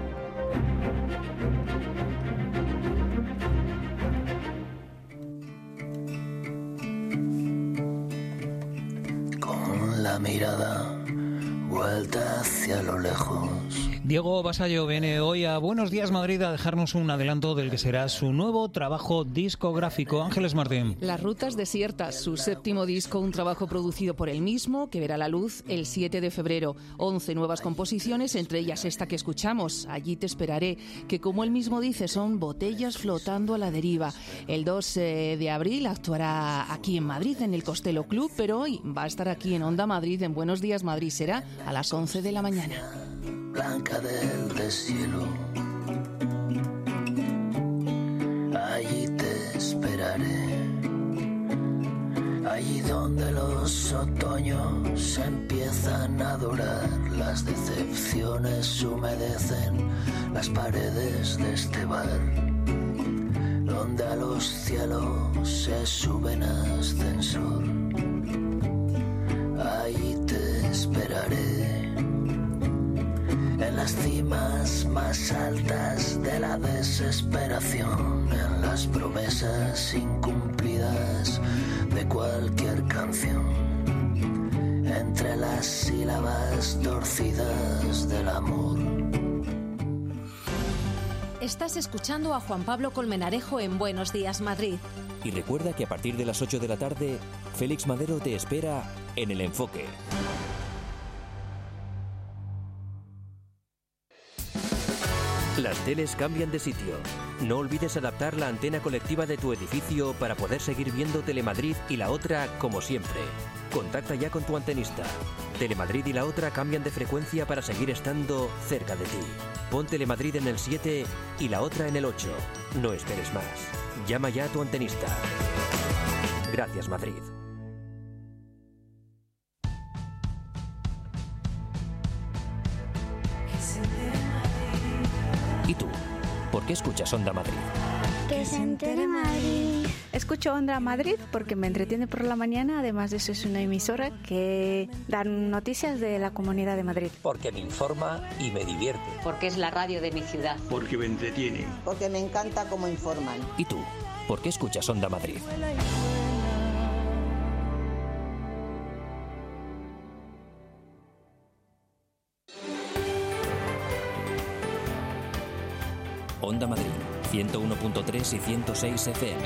Speaker 10: Con la mirada vuelta hacia lo lejos.
Speaker 12: Diego Basallo viene hoy a Buenos Días Madrid a dejarnos un adelanto del que será su nuevo trabajo discográfico. Ángeles Martín.
Speaker 11: Las rutas desiertas, su séptimo disco, un trabajo producido por él mismo, que verá la luz el 7 de febrero. 11 nuevas composiciones, entre ellas esta que escuchamos, Allí te esperaré, que como él mismo dice, son botellas flotando a la deriva. El 2 de abril actuará aquí en Madrid, en el Costello Club, pero hoy va a estar aquí en Onda Madrid, en Buenos Días Madrid. Será a las 11 de la mañana.
Speaker 10: Blanca del deshielo, allí te esperaré, allí donde los otoños empiezan a dorar, las decepciones humedecen las paredes de este bar, donde a los cielos se suben ascensor, allí te esperaré. En las cimas más altas de la desesperación, en las promesas incumplidas de cualquier canción, entre las sílabas torcidas del amor.
Speaker 13: Estás escuchando a Juan Pablo Colmenarejo en Buenos Días, Madrid.
Speaker 14: Y recuerda que a partir de las 8 de la tarde, Félix Madero te espera en El Enfoque. Las teles cambian de sitio. No olvides adaptar la antena colectiva de tu edificio para poder seguir viendo Telemadrid y La Otra como siempre. Contacta ya con tu antenista. Telemadrid y La Otra cambian de frecuencia para seguir estando cerca de ti. Pon Telemadrid en el 7 y La Otra en el 8. No esperes más. Llama ya a tu antenista. Gracias, Madrid. ¿Y tú? ¿Por qué escuchas Onda Madrid?
Speaker 15: Que se entere Madrid. Escucho Onda Madrid porque me entretiene por la mañana. Además de eso, es una emisora que da noticias de la Comunidad de Madrid.
Speaker 14: Porque me informa y me divierte.
Speaker 16: Porque es la radio de mi ciudad.
Speaker 17: Porque me entretiene.
Speaker 16: Porque me encanta cómo informan.
Speaker 14: ¿Y tú? ¿Por qué escuchas Onda Madrid? Onda Madrid, 101.3 y 106 FM.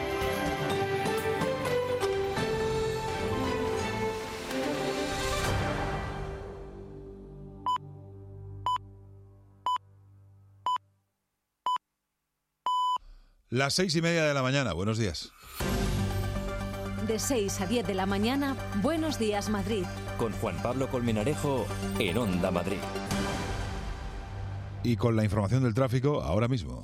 Speaker 18: Las 6:30 de la mañana, buenos días.
Speaker 13: De 6 a 10 de la mañana, Buenos Días, Madrid.
Speaker 14: Con Juan Pablo Colmenarejo en Onda Madrid.
Speaker 18: Y con la información del tráfico ahora mismo.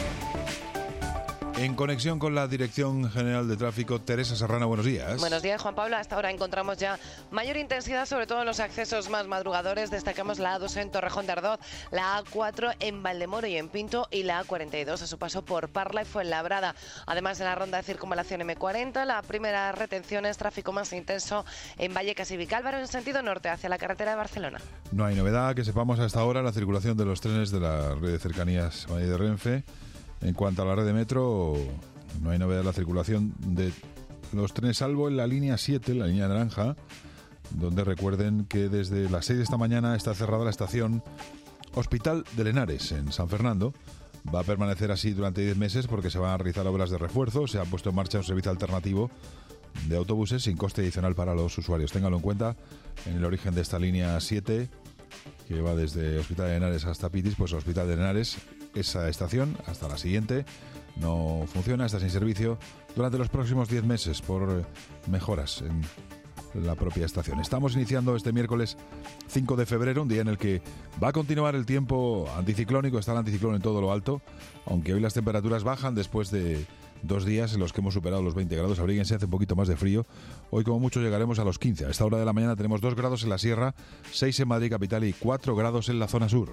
Speaker 18: En conexión con la Dirección General de Tráfico, Teresa Serrana, buenos días.
Speaker 19: Buenos días, Juan Pablo. Hasta ahora encontramos ya mayor intensidad, sobre todo en los accesos más madrugadores. Destacamos la A2 en Torrejón de Ardoz, la A4 en Valdemoro y en Pinto y la A42 a su paso por Parla y Fuenlabrada. Además de la ronda de circunvalación M40, la primera retención es tráfico más intenso en Vallecas y Vicálvaro en sentido norte hacia la carretera de Barcelona.
Speaker 18: No hay novedad que sepamos hasta ahora la circulación de los trenes de la red de cercanías Madrid de Renfe. En cuanto a la red de metro, no hay novedad en la circulación de los trenes, salvo en la línea 7, la línea naranja, donde recuerden que desde las 6 de esta mañana está cerrada la estación Hospital de Henares, en San Fernando. Va a permanecer así durante 10 meses porque se van a realizar obras de refuerzo. Se ha puesto en marcha un servicio alternativo de autobuses sin coste adicional para los usuarios. Ténganlo en cuenta. En el origen de esta línea 7, que va desde Hospital de Henares hasta Pitis, pues Hospital de Henares, esa estación, hasta la siguiente, no funciona, está sin servicio durante los próximos 10 meses por mejoras en la propia estación. Estamos iniciando este miércoles 5 de febrero, un día en el que va a continuar el tiempo anticiclónico, está el anticiclón en todo lo alto, aunque hoy las temperaturas bajan después de 2 días en los que hemos superado los 20 grados. Abríguense, hace un poquito más de frío. Hoy como mucho llegaremos a los 15. A esta hora de la mañana tenemos 2 grados en la sierra, 6 en Madrid capital y 4 grados en la zona sur.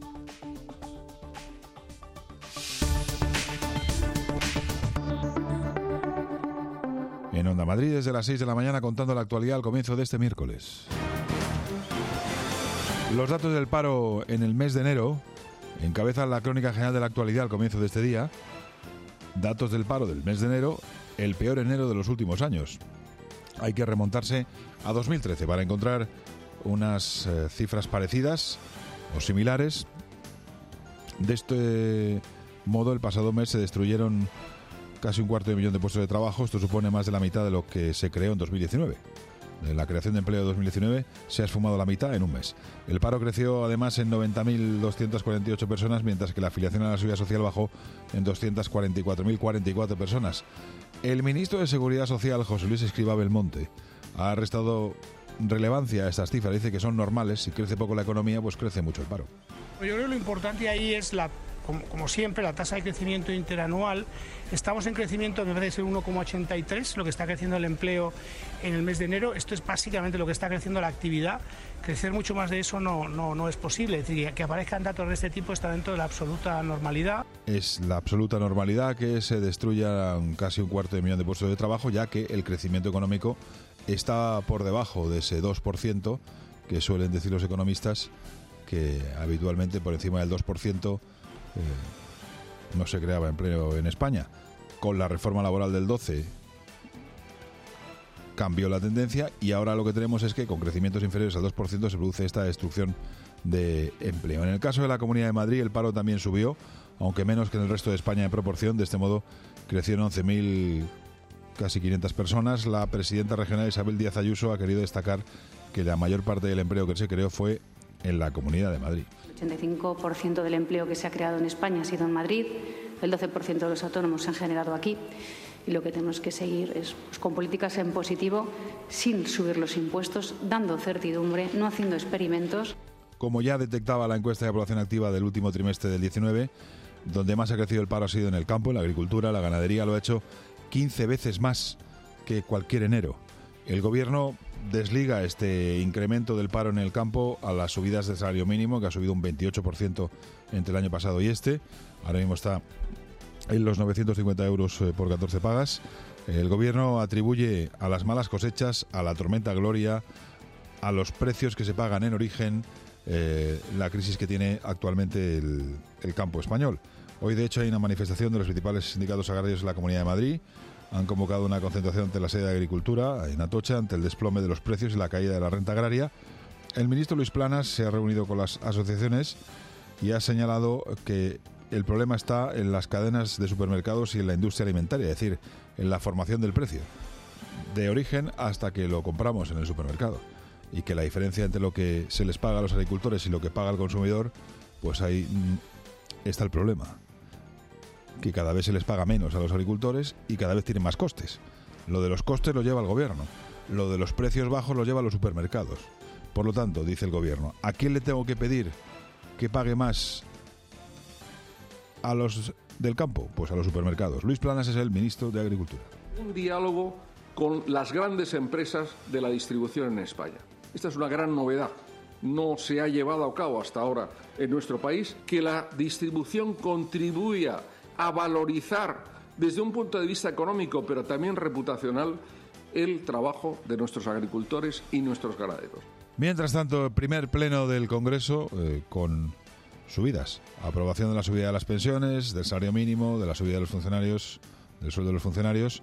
Speaker 18: En Onda Madrid desde las 6 de la mañana contando la actualidad al comienzo de este miércoles. Los datos del paro en el mes de enero encabezan la crónica general de la actualidad al comienzo de este día. Datos del paro del mes de enero, el peor enero de los últimos años. Hay que remontarse a 2013 para encontrar unas cifras parecidas o similares. De este modo, el pasado mes se destruyeron casi 250.000 de puestos de trabajo. Esto supone más de la mitad de lo que se creó en 2019. De la creación de empleo de 2019 se ha esfumado la mitad en un mes. El paro creció además en 90.248 personas, mientras que la afiliación a la Seguridad Social bajó en 244.044 personas. El ministro de Seguridad Social, José Luis Escrivá Belmonte, ha restado relevancia a estas cifras. Dice que son normales. Si crece poco la economía, pues crece mucho el paro.
Speaker 7: Yo creo que lo importante ahí es como siempre, la tasa de crecimiento interanual. Estamos en crecimiento, me parece, 1,83, lo que está creciendo el empleo en el mes de enero. Esto es básicamente lo que está creciendo la actividad. Crecer mucho más de eso no es posible. Es decir, que aparezcan datos de este tipo está dentro de la absoluta normalidad. Es la absoluta normalidad que se destruya casi 250.000 de puestos de trabajo, ya que el crecimiento económico está por debajo de ese 2% que suelen decir los economistas, que habitualmente por encima del 2% no se creaba empleo en España. Con la reforma laboral del 12 cambió la tendencia y ahora lo que tenemos es que con crecimientos inferiores al 2% se produce esta destrucción
Speaker 18: de empleo. En el caso de la Comunidad de Madrid, el paro también subió, aunque menos que en el resto de España en proporción. De este modo, crecieron 11.000, casi 500 personas. La presidenta regional Isabel Díaz Ayuso ha querido destacar que la mayor parte del empleo que se creó fue en la Comunidad de Madrid.
Speaker 4: El 85% del empleo que se ha creado en España ha sido en Madrid, el 12% de los autónomos se han generado aquí. Y lo que tenemos que seguir es con políticas en positivo, sin subir los impuestos, dando certidumbre, no haciendo experimentos.
Speaker 18: Como ya detectaba la encuesta de población activa del último trimestre del 19, donde más ha crecido el paro ha sido en el campo, en la agricultura, la ganadería lo ha hecho 15 veces más que cualquier enero. El Gobierno desliga este incremento del paro en el campo a las subidas del salario mínimo, que ha subido un 28% entre el año pasado y este. Ahora mismo está en los 950 euros por 14 pagas. El Gobierno atribuye a las malas cosechas, a la tormenta Gloria, a los precios que se pagan en origen, la crisis que tiene actualmente el campo español. Hoy, de hecho, hay una manifestación de los principales sindicatos agrarios de la Comunidad de Madrid. Han convocado una concentración ante la sede de Agricultura, en Atocha, ante el desplome de los precios y la caída de la renta agraria. El ministro Luis Planas se ha reunido con las asociaciones y ha señalado que el problema está en las cadenas de supermercados y en la industria alimentaria, es decir, en la formación del precio, de origen hasta que lo compramos en el supermercado. Y que la diferencia entre lo que se les paga a los agricultores y lo que paga el consumidor, pues ahí está el problema. Que cada vez se les paga menos a los agricultores y cada vez tienen más costes. Lo de los costes lo lleva el Gobierno, lo de los precios bajos lo lleva a los supermercados. Por lo tanto, dice el Gobierno, ¿a quién le tengo que pedir que pague más a los del campo? Pues a los supermercados. Luis Planas es el ministro de Agricultura.
Speaker 3: Un diálogo con las grandes empresas de la distribución en España. Esta es una gran novedad. No se ha llevado a cabo hasta ahora en nuestro país que la distribución contribuya a valorizar desde un punto de vista económico, pero también reputacional, el trabajo de nuestros agricultores y nuestros ganaderos.
Speaker 18: Mientras tanto, el primer pleno del Congreso con subidas. Aprobación de la subida de las pensiones, del salario mínimo, de la subida de los funcionarios, del sueldo de los funcionarios.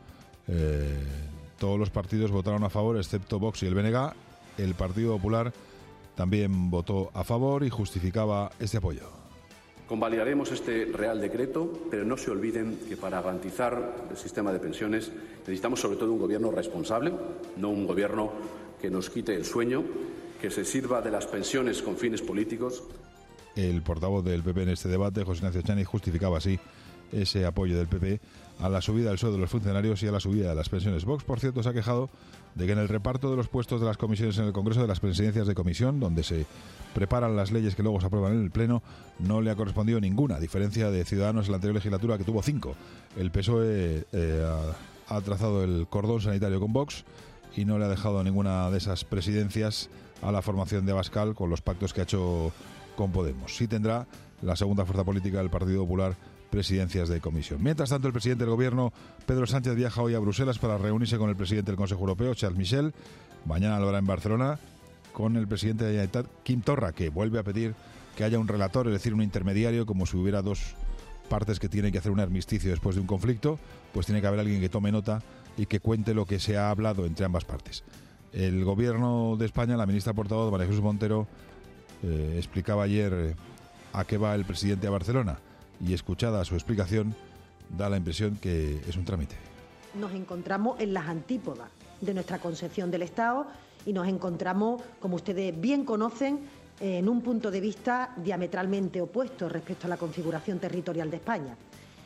Speaker 18: Todos los partidos votaron a favor, excepto Vox y el BNG. El Partido Popular también votó a favor y justificaba este apoyo.
Speaker 5: Convalidaremos este Real Decreto, pero no se olviden que para garantizar el sistema de pensiones necesitamos sobre todo un gobierno responsable, no un gobierno que nos quite el sueño, que se sirva de las pensiones con fines políticos.
Speaker 18: El portavoz del PP en este debate, José Ignacio Chani, justificaba así ese apoyo del PP a la subida del sueldo de los funcionarios y a la subida de las pensiones. Vox, por cierto, se ha quejado de que en el reparto de los puestos de las comisiones en el Congreso, de las presidencias de comisión, donde se preparan las leyes que luego se aprueban en el Pleno, no le ha correspondido ninguna, a diferencia de Ciudadanos en la anterior legislatura, que tuvo 5. El PSOE ha trazado el cordón sanitario con Vox y no le ha dejado ninguna de esas presidencias a la formación de Abascal con los pactos que ha hecho con Podemos. Sí tendrá la segunda fuerza política del Partido Popular presidencias de comisión. Mientras tanto, el presidente del Gobierno, Pedro Sánchez, viaja hoy a Bruselas para reunirse con el presidente del Consejo Europeo, Charles Michel. Mañana lo hará en Barcelona con el presidente de la Generalitat, Quim Torra, que vuelve a pedir que haya un relator, es decir, un intermediario, como si hubiera dos partes que tienen que hacer un armisticio después de un conflicto, pues tiene que haber alguien que tome nota y que cuente lo que se ha hablado entre ambas partes. El Gobierno de España, la ministra portavoz, María Jesús Montero, explicaba ayer a qué va el presidente a Barcelona. Y escuchada su explicación, da la impresión que es un trámite.
Speaker 17: Nos encontramos en las antípodas de nuestra concepción del Estado y nos encontramos, como ustedes bien conocen, en un punto de vista diametralmente opuesto respecto a la configuración territorial de España.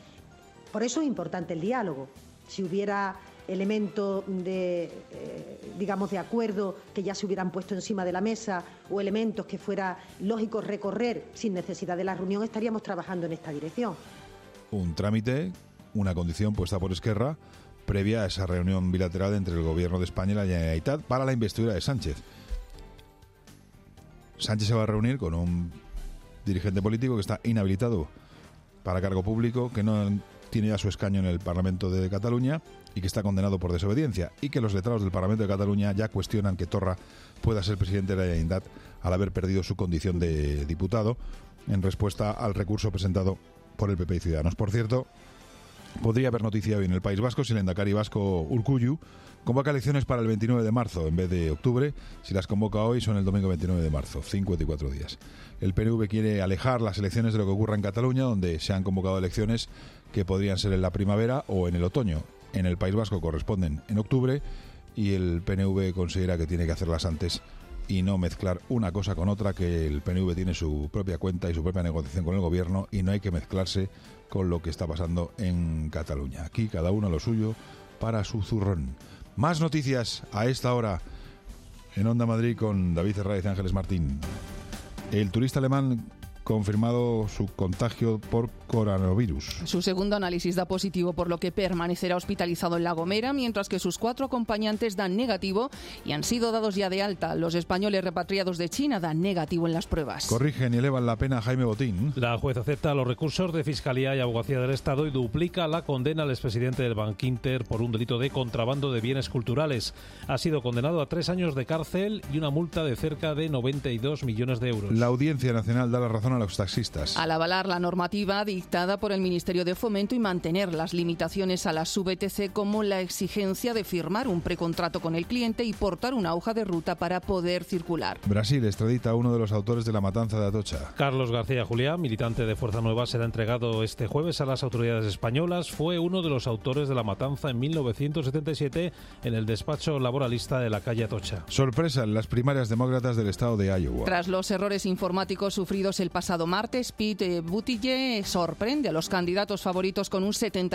Speaker 17: Por eso es importante el diálogo. Si hubiera elementos de acuerdo que ya se hubieran puesto encima de la mesa o elementos que fuera lógico recorrer sin necesidad de la reunión, estaríamos trabajando en esta dirección. Un trámite, una condición puesta por Esquerra previa a esa reunión bilateral entre el Gobierno de España y la Generalitat para la investidura de Sánchez. Sánchez se va a reunir con un dirigente político que está inhabilitado para cargo público, que no tiene ya su escaño en el Parlamento de Cataluña y que está condenado por desobediencia, y que los letrados del Parlamento de Cataluña ya cuestionan que Torra pueda ser presidente de la Generalitat al haber perdido su condición de diputado en respuesta al recurso presentado por el PP y Ciudadanos. Por cierto,
Speaker 18: podría haber noticia hoy en el País Vasco si el lehendakari vasco Urkullu convoca elecciones para el 29 de marzo en vez de octubre. Si las convoca hoy son el domingo 29 de marzo, 54 días. El PNV quiere alejar las elecciones de lo que ocurra en Cataluña, donde se han convocado elecciones que podrían ser en la primavera o en el otoño. En el País Vasco corresponden en octubre y el PNV considera que tiene que hacerlas antes y no mezclar una cosa con otra, que el PNV tiene su propia cuenta y su propia negociación con el gobierno y no hay que mezclarse con lo que está pasando en Cataluña. Aquí cada uno lo suyo para su zurrón. Más noticias a esta hora en Onda Madrid con David Herráez y Ángeles Martín. El turista alemán confirmado su contagio por coronavirus.
Speaker 11: Su segundo análisis da positivo, por lo que permanecerá hospitalizado en La Gomera, mientras que sus 4 acompañantes dan negativo y han sido dados ya de alta. Los españoles repatriados de China dan negativo en las pruebas.
Speaker 18: Corrigen y elevan la pena a Jaime Botín.
Speaker 20: La juez acepta los recursos de Fiscalía y Abogacía del Estado y duplica la condena al expresidente del Bankinter por un delito de contrabando de bienes culturales. Ha sido condenado a 3 años de cárcel y una multa de cerca de 92 millones de euros.
Speaker 18: La Audiencia Nacional da la razón a los taxistas.
Speaker 11: Al avalar la normativa dictada por el Ministerio de Fomento y mantener las limitaciones a las VTC, como la exigencia de firmar un precontrato con el cliente y portar una hoja de ruta para poder circular.
Speaker 18: Brasil extradita a uno de los autores de la matanza de Atocha.
Speaker 20: Carlos García Julián, militante de Fuerza Nueva, será entregado este jueves a las autoridades españolas. Fue uno de los autores de la matanza en 1977 en el despacho laboralista de la calle Atocha.
Speaker 18: Sorpresa en las primarias demócratas del estado de Iowa.
Speaker 11: Tras los errores informáticos sufridos el pasado martes, Pete Buttigieg sorprende a los candidatos favoritos con un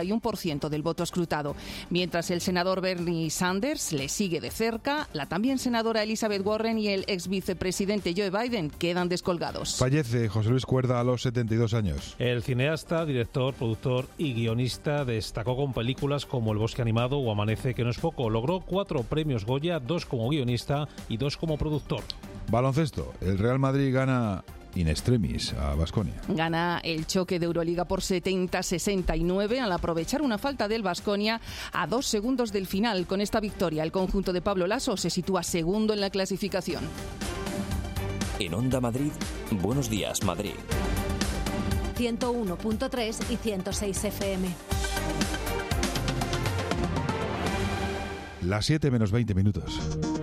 Speaker 11: 71% del voto escrutado. Mientras el senador Bernie Sanders le sigue de cerca, la también senadora Elizabeth Warren y el ex vicepresidente Joe Biden quedan descolgados.
Speaker 18: Fallece José Luis Cuerda a los 72 años.
Speaker 20: El cineasta, director, productor y guionista destacó con películas como El bosque animado o Amanece, que no es poco. Logró 4 premios Goya, 2 como guionista y 2 como productor.
Speaker 18: Baloncesto. El Real Madrid gana in extremis a Baskonia.
Speaker 11: Gana el choque de Euroliga por 70-69 al aprovechar una falta del Baskonia a 2 segundos del final. Con esta victoria, el conjunto de Pablo Laso se sitúa segundo en la clasificación.
Speaker 14: En Onda Madrid, Buenos Días, Madrid.
Speaker 13: 101.3 y 106 FM.
Speaker 18: Las 7 menos 20 minutos.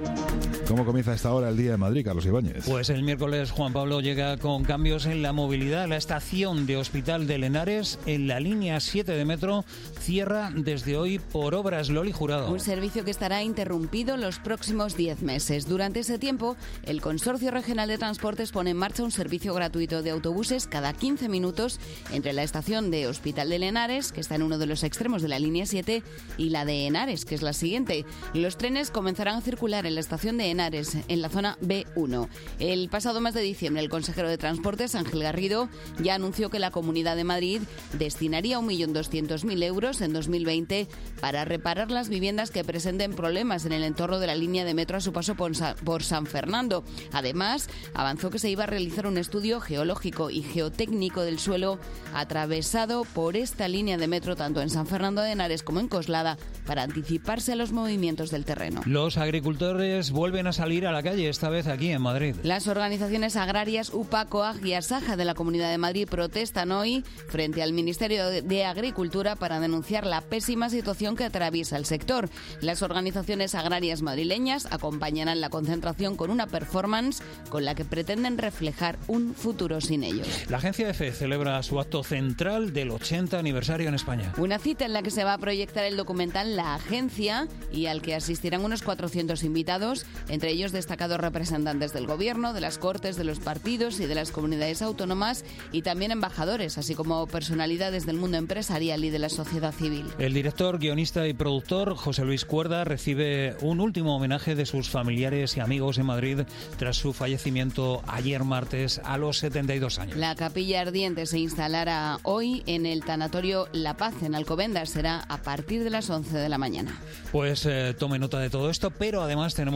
Speaker 18: ¿Cómo comienza a esta hora el día de Madrid, Carlos Ibáñez?
Speaker 12: Pues el miércoles, Juan Pablo, llega con cambios en la movilidad. La estación de Hospital de Henares, en la línea 7 de metro, cierra desde hoy por obras. Loli Jurado.
Speaker 21: Un servicio que estará interrumpido los próximos 10 meses. Durante ese tiempo, el Consorcio Regional de Transportes pone en marcha un servicio gratuito de autobuses cada 15 minutos entre la estación de Hospital de Henares, que está en uno de los extremos de la línea 7, y la de Henares, que es la siguiente. Los trenes comenzarán a circular en la estación de Henares, en la zona B1. El pasado mes de diciembre, el consejero de Transportes, Ángel Garrido, ya anunció que la Comunidad de Madrid destinaría 1.200.000 euros en 2020 para reparar las viviendas que presenten problemas en el entorno de la línea de metro a su paso por San Fernando. Además, avanzó que se iba a realizar un estudio geológico y geotécnico del suelo atravesado por esta línea de metro tanto en San Fernando de Henares como en Coslada para anticiparse a los movimientos del terreno.
Speaker 12: Los agricultores vuelven a salir a la calle, esta vez aquí en Madrid.
Speaker 21: Las organizaciones agrarias UPA, COAG y ASAJA de la Comunidad de Madrid protestan hoy frente al Ministerio de Agricultura para denunciar la pésima situación que atraviesa el sector. Las organizaciones agrarias madrileñas acompañarán la concentración con una performance con la que pretenden reflejar un futuro sin ellos.
Speaker 12: La agencia EFE celebra su acto central del 80 aniversario en España.
Speaker 21: Una cita en la que se va a proyectar el documental La Agencia y al que asistirán unos 400 invitados, entre ellos destacados representantes del Gobierno, de las Cortes, de los partidos y de las comunidades autónomas, y también embajadores, así como personalidades del mundo empresarial y de la sociedad civil.
Speaker 12: El director, guionista y productor José Luis Cuerda recibe un último homenaje de sus familiares y amigos en Madrid tras su fallecimiento ayer martes a los 72 años.
Speaker 21: La capilla ardiente se instalará hoy en el tanatorio La Paz en Alcobendas. Será a partir de las 11 de la mañana.
Speaker 12: Pues tome nota de todo esto, pero además tenemos otros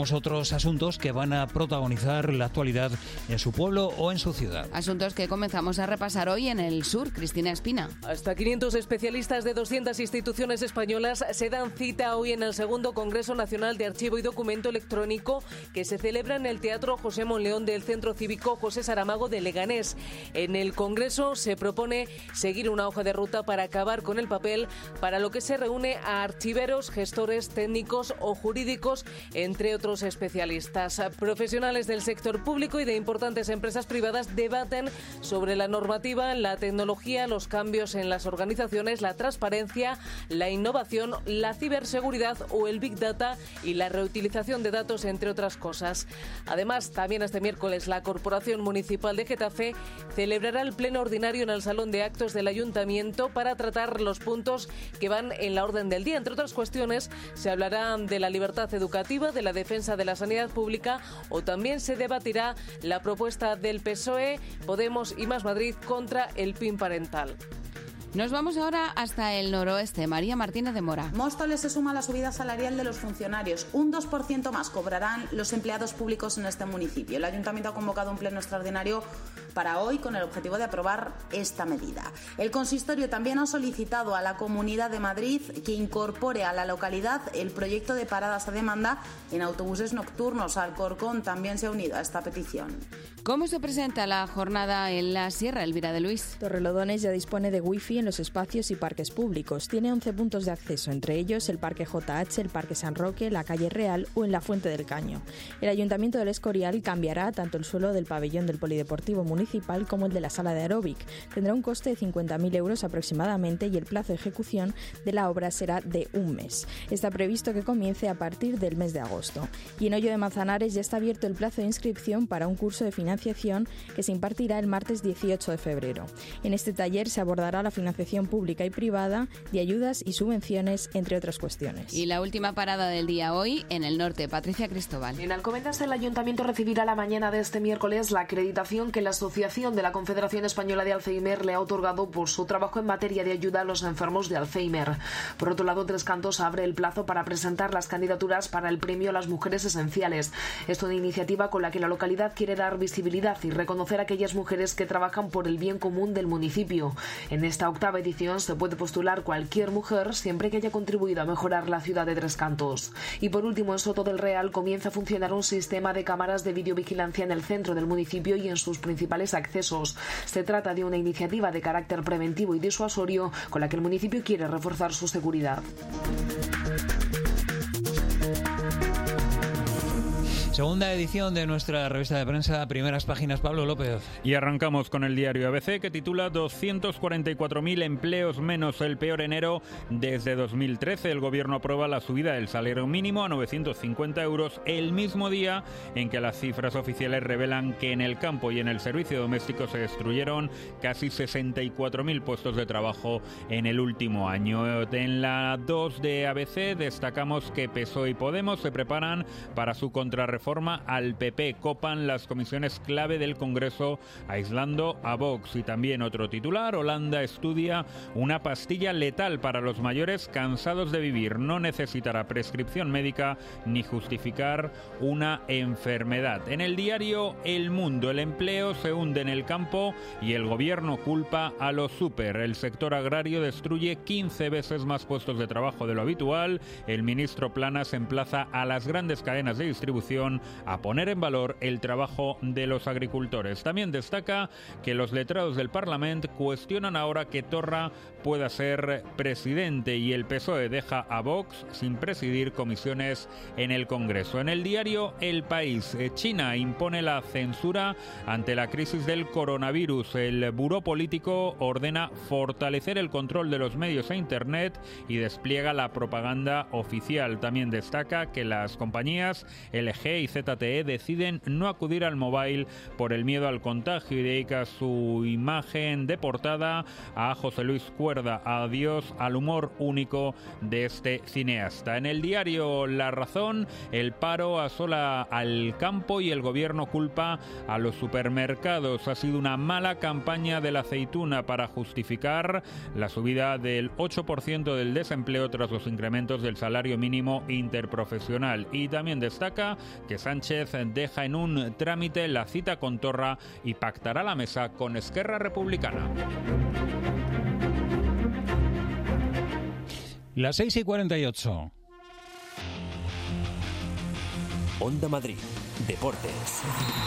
Speaker 12: los asuntos que van a protagonizar la actualidad en su pueblo o en su ciudad.
Speaker 21: Asuntos que comenzamos a repasar hoy en el sur. Cristina Espina.
Speaker 1: Hasta 500 especialistas de 200 instituciones españolas se dan cita hoy en el segundo Congreso Nacional de Archivo y Documento Electrónico que se celebra en el Teatro José Monleón del Centro Cívico José Saramago de Leganés. En el Congreso se propone seguir una hoja de ruta para acabar con el papel, para lo que se reúne a archiveros, gestores, técnicos o jurídicos, entre otros especialistas. Profesionales del sector público y de importantes empresas privadas debaten sobre la normativa, la tecnología, los cambios en las organizaciones, la transparencia, la innovación, la ciberseguridad o el Big Data y la reutilización de datos, entre otras cosas. Además, también este miércoles la Corporación Municipal de Getafe celebrará el pleno ordinario en el Salón de Actos del Ayuntamiento para tratar los puntos que van en la orden del día. Entre otras cuestiones, se hablará de la libertad educativa, de la defensa de la sanidad pública o también se debatirá la propuesta del PSOE, Podemos y Más Madrid contra el PIN parental.
Speaker 21: Nos vamos ahora hasta el noroeste. María Martínez de Mora.
Speaker 22: Móstoles se suma a la subida salarial de los funcionarios. Un 2% más cobrarán los empleados públicos en este municipio. El Ayuntamiento ha convocado un pleno extraordinario para hoy con el objetivo de aprobar esta medida. El consistorio también ha solicitado a la Comunidad de Madrid que incorpore a la localidad el proyecto de paradas a demanda en autobuses nocturnos. Alcorcón también se ha unido a esta petición.
Speaker 21: ¿Cómo se presenta la jornada en la Sierra, Elvira de Luis?
Speaker 23: Torrelodones ya dispone de wifi en los espacios y parques públicos. Tiene 11 puntos de acceso, entre ellos el Parque JH, el Parque San Roque, la Calle Real o en la Fuente del Caño. El Ayuntamiento del Escorial cambiará tanto el suelo del pabellón del Polideportivo Municipal como el de la sala de aeróbic. Tendrá un coste de 50.000 euros aproximadamente y el plazo de ejecución de la obra será de un mes. Está previsto que comience a partir del mes de agosto. Y en Hoyo de Manzanares ya está abierto el plazo de inscripción para un curso de financiación que se impartirá el martes 18 de febrero. En este taller se abordará la financiación pública y privada, de ayudas y subvenciones, entre otras cuestiones.
Speaker 21: Y la última parada del día hoy, en el norte. Patricia Cristóbal.
Speaker 24: En Alcobendas, el Ayuntamiento recibirá la mañana de este miércoles la acreditación que la Asociación de la Confederación Española de Alzheimer le ha otorgado por su trabajo en materia de ayuda a los enfermos de Alzheimer. Por otro lado, Tres Cantos abre el plazo para presentar las candidaturas para el premio a las mujeres esenciales. Es una iniciativa con la que la localidad quiere dar visibilidad y reconocer a aquellas mujeres que trabajan por el bien común del municipio. En esta octava edición se puede postular cualquier mujer siempre que haya contribuido a mejorar la ciudad de Tres Cantos. Y por último, en Soto del Real comienza a funcionar un sistema de cámaras de videovigilancia en el centro del municipio y en sus principales accesos. Se trata de una iniciativa de carácter preventivo y disuasorio con la que el municipio quiere reforzar su seguridad.
Speaker 12: Segunda edición de nuestra revista de prensa, primeras páginas, Pablo López.
Speaker 9: Y arrancamos con el diario ABC, que titula 244.000 empleos menos, el peor enero desde 2013. El gobierno aprueba la subida del salario mínimo a 950 euros el mismo día en que las cifras oficiales revelan que en el campo y en el servicio doméstico se destruyeron casi 64.000 puestos de trabajo en el último año. En la 2 de ABC destacamos que PSOE y Podemos se preparan para su contrarreforma al PP. Copan las comisiones clave del Congreso aislando a Vox. Y también otro titular: Holanda estudia una pastilla letal para los mayores cansados de vivir. No necesitará prescripción médica ni justificar una enfermedad. En el diario El Mundo, el empleo se hunde en el campo y el gobierno culpa a los súper. El sector agrario destruye 15 veces más puestos de trabajo de lo habitual. El ministro Planas emplaza a las grandes cadenas de distribución a poner en valor el trabajo de los agricultores. También destaca que los letrados del Parlamento cuestionan ahora que Torra pueda ser presidente y el PSOE deja a Vox sin presidir comisiones en el Congreso. En el diario El País, China impone la censura ante la crisis del coronavirus. El buró político ordena fortalecer el control de los medios e Internet y despliega la propaganda oficial. También destaca que las compañías LG y ZTE deciden no acudir al mobile por el miedo al contagio y dedica su imagen de portada a José Luis Cuerda. Adiós al humor único de este cineasta. En el diario La Razón, el paro asola al campo y el gobierno culpa a los supermercados. Ha sido una mala campaña de la aceituna para justificar la subida del 8% del desempleo tras los incrementos del salario mínimo interprofesional. Y también destaca que que Sánchez deja en un trámite la cita con Torra y pactará la mesa con Esquerra Republicana.
Speaker 12: Las 6:48.
Speaker 14: Onda Madrid, Deportes.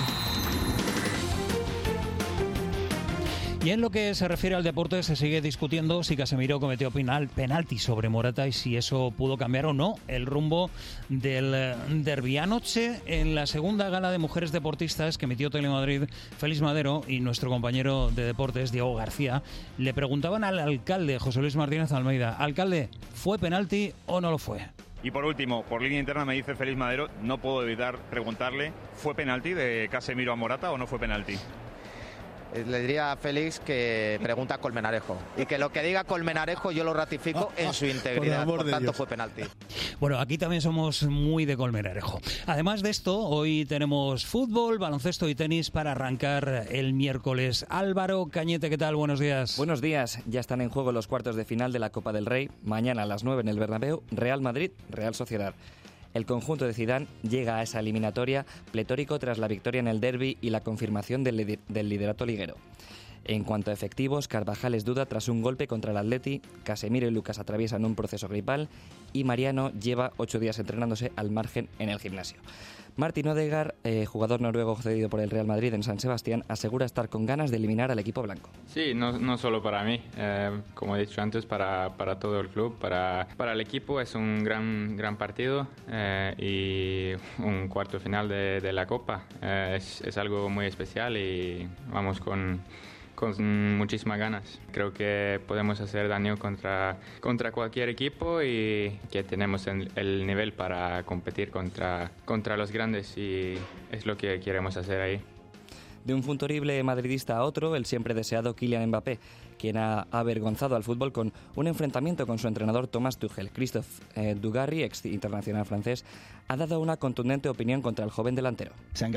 Speaker 12: Y en lo que se refiere al deporte se sigue discutiendo si Casemiro cometió penalti sobre Morata y si eso pudo cambiar o no el rumbo del derbi. Anoche, en la segunda gala de mujeres deportistas que emitió Telemadrid, Félix Madero y nuestro compañero de deportes, Diego García, le preguntaban al alcalde, José Luis Martínez Almeida: alcalde, ¿fue penalti o no lo fue?
Speaker 2: Y por último, por línea interna me dice Félix Madero, no puedo evitar preguntarle, ¿fue penalti de Casemiro a Morata o no fue penalti?
Speaker 6: Le diría a Félix que pregunta a Colmenarejo y que lo que diga Colmenarejo yo lo ratifico en su integridad, por tanto fue penalti.
Speaker 12: Bueno, aquí también somos muy de Colmenarejo. Además de esto, hoy tenemos fútbol, baloncesto y tenis para arrancar el miércoles. Álvaro Cañete, ¿qué tal? Buenos días.
Speaker 8: Buenos días. Ya están en juego los cuartos de final de la Copa del Rey. Mañana a las 9 en el Bernabéu, Real Madrid, Real Sociedad. El conjunto de Zidane llega a esa eliminatoria pletórico tras la victoria en el derbi y la confirmación del liderato liguero. En cuanto a efectivos, Carvajal es duda tras un golpe contra el Atleti, Casemiro y Lucas atraviesan un proceso gripal y Mariano lleva 8 días entrenándose al margen en el gimnasio. Martin Odegaard, jugador noruego cedido por el Real Madrid en San Sebastián, asegura estar con ganas de eliminar al equipo blanco.
Speaker 10: Sí, no solo para mí, como he dicho antes, para todo el club, para el equipo es un gran partido y un cuarto final de la Copa. Es algo muy especial y vamos con muchísimas ganas. Creo que podemos hacer daño contra cualquier equipo y que tenemos el nivel para competir contra los grandes y es lo que queremos hacer ahí.
Speaker 8: De un punto horrible madridista a otro, el siempre deseado Kylian Mbappé, quien ha avergonzado al fútbol con un enfrentamiento con su entrenador Thomas Tuchel. Christophe Dugarry, ex internacional francés, ha dado una contundente opinión contra el joven delantero.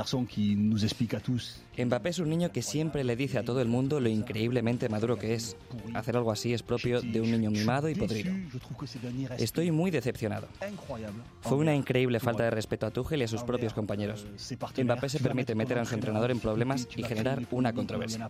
Speaker 8: Mbappé es un niño que siempre le dice a todo el mundo lo increíblemente maduro que es. Hacer algo así es propio de un niño mimado y podrido. Estoy muy decepcionado. Fue una increíble falta de respeto a Tuchel y a sus propios compañeros. Mbappé se permite meter a su entrenador en problemas y generar una controversia.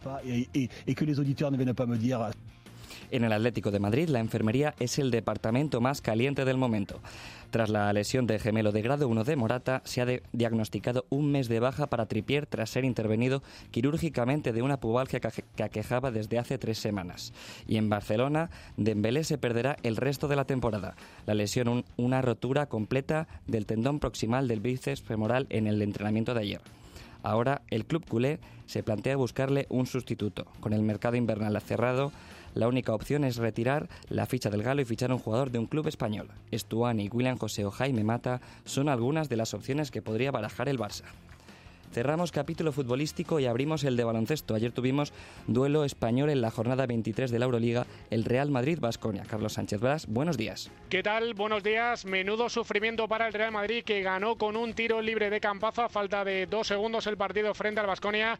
Speaker 8: En el Atlético de Madrid, la enfermería es el departamento más caliente del momento. Tras la lesión de gemelo de grado 1 de Morata, se ha diagnosticado un mes de baja para Trippier tras ser intervenido quirúrgicamente de una pubalgia que aquejaba desde hace 3 semanas. Y en Barcelona, Dembélé se perderá el resto de la temporada. La lesión, una rotura completa del tendón proximal del bíceps femoral en el entrenamiento de ayer. Ahora, el club culé se plantea buscarle un sustituto. Con el mercado invernal cerrado, la única opción es retirar la ficha del galo y fichar a un jugador de un club español. Estuani, William José o Jaime Mata son algunas de las opciones que podría barajar el Barça. Cerramos capítulo futbolístico y abrimos el de baloncesto. Ayer tuvimos duelo español en la jornada 23 de la Euroliga, el Real Madrid-Baskonia. Carlos Sánchez Bras, buenos días.
Speaker 25: ¿Qué tal? Buenos días. Menudo sufrimiento para el Real Madrid, que ganó con un tiro libre de Campazo a falta de 2 segundos el partido frente al Baskonia.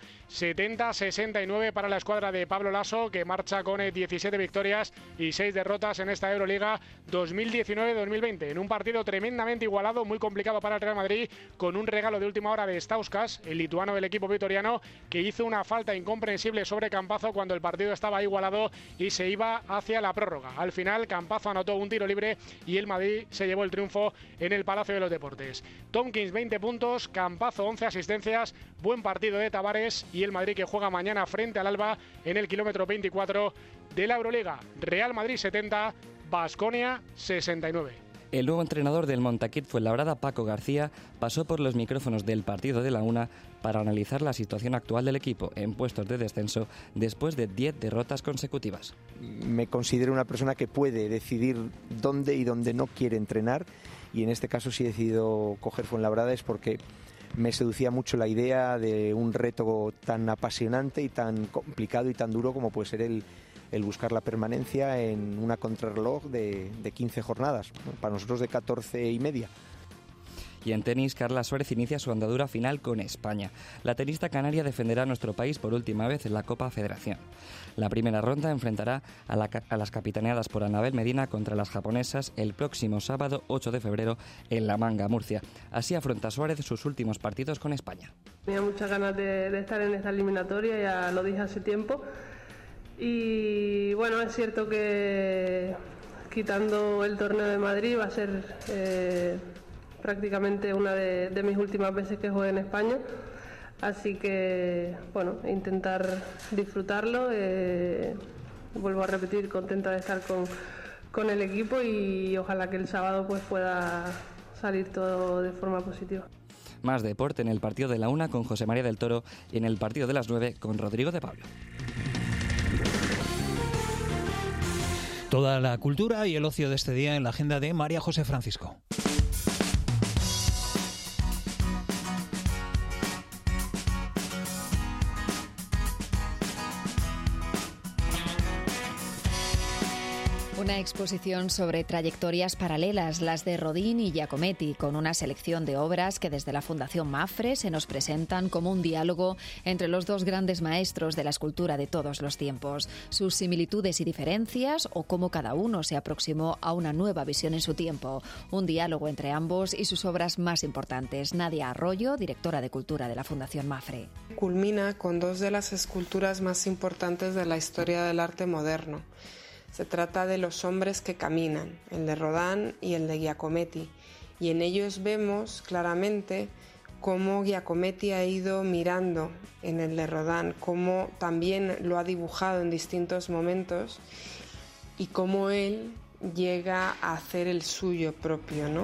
Speaker 25: 70-69 para la escuadra de Pablo Lasso, que marcha con 17 victorias y 6 derrotas en esta Euroliga 2019-2020. En un partido tremendamente igualado, muy complicado para el Real Madrid, con un regalo de última hora de Stauskas, el lituano del equipo vitoriano, que hizo una falta incomprensible sobre Campazo cuando el partido estaba igualado y se iba hacia la prórroga. Al final, Campazo anotó un tiro libre y el Madrid se llevó el triunfo en el Palacio de los Deportes. Tompkins 20 puntos, Campazo 11 asistencias, buen partido de Tavares y el Madrid que juega mañana frente al Alba en el kilómetro 24 de la Euroliga. Real Madrid 70, Baskonia 69.
Speaker 8: El nuevo entrenador del Montaquit Fuenlabrada, Paco García, pasó por los micrófonos del partido de la Una para analizar la situación actual del equipo en puestos de descenso después de 10 derrotas consecutivas.
Speaker 26: Me considero una persona que puede decidir dónde y dónde no quiere entrenar, y en este caso si he decidido coger Fuenlabrada es porque me seducía mucho la idea de un reto tan apasionante y tan complicado y tan duro como puede ser el buscar la permanencia en una contrarreloj de 15 jornadas, para nosotros de 14 y media.
Speaker 8: Y en tenis, Carla Suárez inicia su andadura final con España. La tenista canaria defenderá a nuestro país por última vez en la Copa Federación. La primera ronda enfrentará a las capitaneadas por Anabel Medina contra las japonesas el próximo sábado 8 de febrero en La Manga, Murcia. Así afronta Suárez sus últimos partidos con España.
Speaker 3: Tenía muchas ganas de estar en esta eliminatoria, ya lo dije hace tiempo. Y bueno, es cierto que quitando el torneo de Madrid va a ser prácticamente una de mis últimas veces que juegue en España. Así que, bueno, intentar disfrutarlo. Vuelvo a repetir, contenta de estar con el equipo y ojalá que el sábado pues pueda salir todo de forma positiva.
Speaker 8: Más deporte en el partido de la 1 con José María del Toro y en el partido de las 9 con Rodrigo de Pablo.
Speaker 12: Toda la cultura y el ocio de este día en la agenda de María José Francisco.
Speaker 4: Una exposición sobre trayectorias paralelas, las de Rodin y Giacometti, con una selección de obras que desde la Fundación Mapfre se nos presentan como un diálogo entre los dos grandes maestros de la escultura de todos los tiempos, sus similitudes y diferencias o cómo cada uno se aproximó a una nueva visión en su tiempo. Un diálogo entre ambos y sus obras más importantes. Nadia Arroyo, directora de Cultura de la Fundación Mapfre.
Speaker 7: Culmina con dos de las esculturas más importantes de la historia del arte moderno. Se trata de los hombres que caminan, el de Rodin y el de Giacometti, y en ellos vemos claramente cómo Giacometti ha ido mirando en el de Rodin, cómo también lo ha dibujado en distintos momentos y cómo él llega a hacer el suyo propio, ¿no?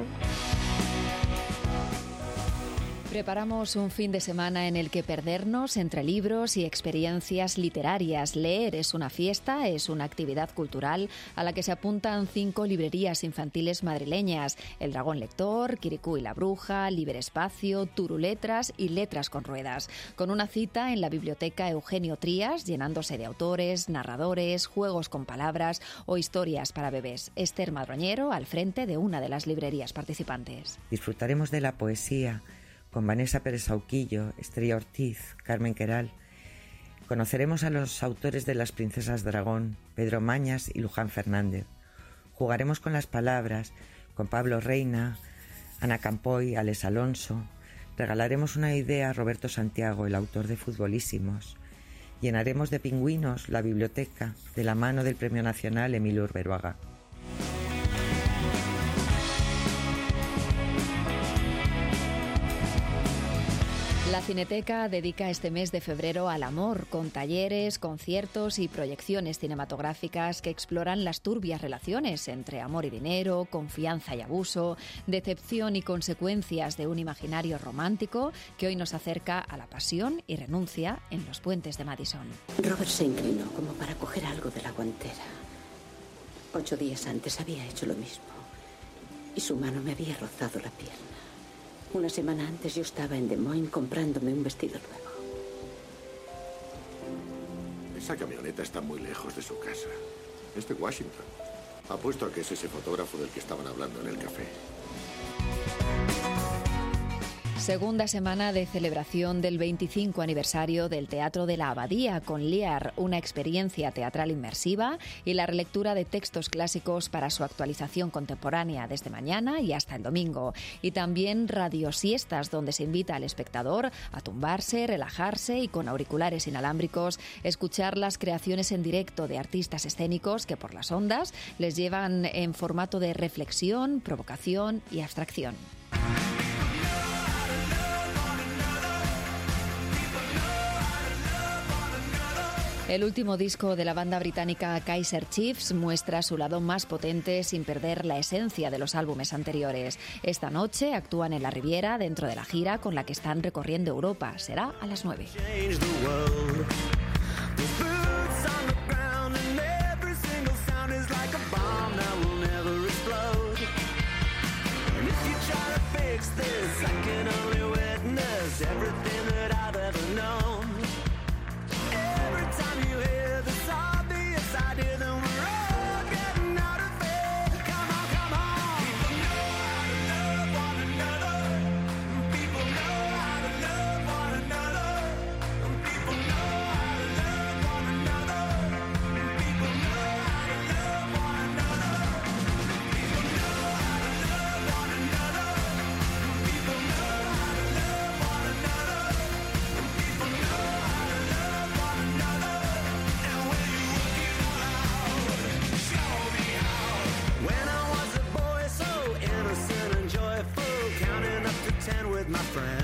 Speaker 4: Preparamos un fin de semana en el que perdernos entre libros y experiencias literarias. Leer es una fiesta, es una actividad cultural a la que se apuntan 5 librerías infantiles madrileñas: El Dragón Lector, Quiricú y la Bruja, Liberespacio, Turuletras y Letras con Ruedas. Con una cita en la biblioteca Eugenio Trías, llenándose de autores, narradores, juegos con palabras o historias para bebés. Esther Madroñero al frente de una de las librerías participantes.
Speaker 15: Disfrutaremos de la poesía con Vanessa Pérez Sauquillo, Estrella Ortiz, Carmen Queral. Conoceremos a los autores de Las Princesas Dragón, Pedro Mañas y Luján Fernández. Jugaremos con las palabras, con Pablo Reina, Ana Campoy, Alex Alonso. Regalaremos una idea a Roberto Santiago, el autor de Futbolísimos. Llenaremos de pingüinos la biblioteca de la mano del Premio Nacional Emilio Urberuaga.
Speaker 4: La Cineteca dedica este mes de febrero al amor, con talleres, conciertos y proyecciones cinematográficas que exploran las turbias relaciones entre amor y dinero, confianza y abuso, decepción y consecuencias de un imaginario romántico que hoy nos acerca a la pasión y renuncia en Los Puentes de Madison.
Speaker 16: Robert se inclinó como para coger algo de la guantera. 8 días antes había hecho lo mismo y su mano me había rozado la pierna. Una semana antes yo estaba en Des Moines comprándome un vestido nuevo.
Speaker 19: Esa camioneta está muy lejos de su casa. Es de Washington. Apuesto a que es ese fotógrafo del que estaban hablando en el café.
Speaker 4: Segunda semana de celebración del 25 aniversario del Teatro de la Abadía con Lear, una experiencia teatral inmersiva y la relectura de textos clásicos para su actualización contemporánea desde mañana y hasta el domingo. Y también radiosiestas, donde se invita al espectador a tumbarse, relajarse y con auriculares inalámbricos escuchar las creaciones en directo de artistas escénicos que por las ondas les llevan en formato de reflexión, provocación y abstracción. El último disco de la banda británica Kaiser Chiefs muestra su lado más potente sin perder la esencia de los álbumes anteriores. Esta noche actúan en la Riviera dentro de la gira con la que están recorriendo Europa. Será a las 9.
Speaker 5: my friend.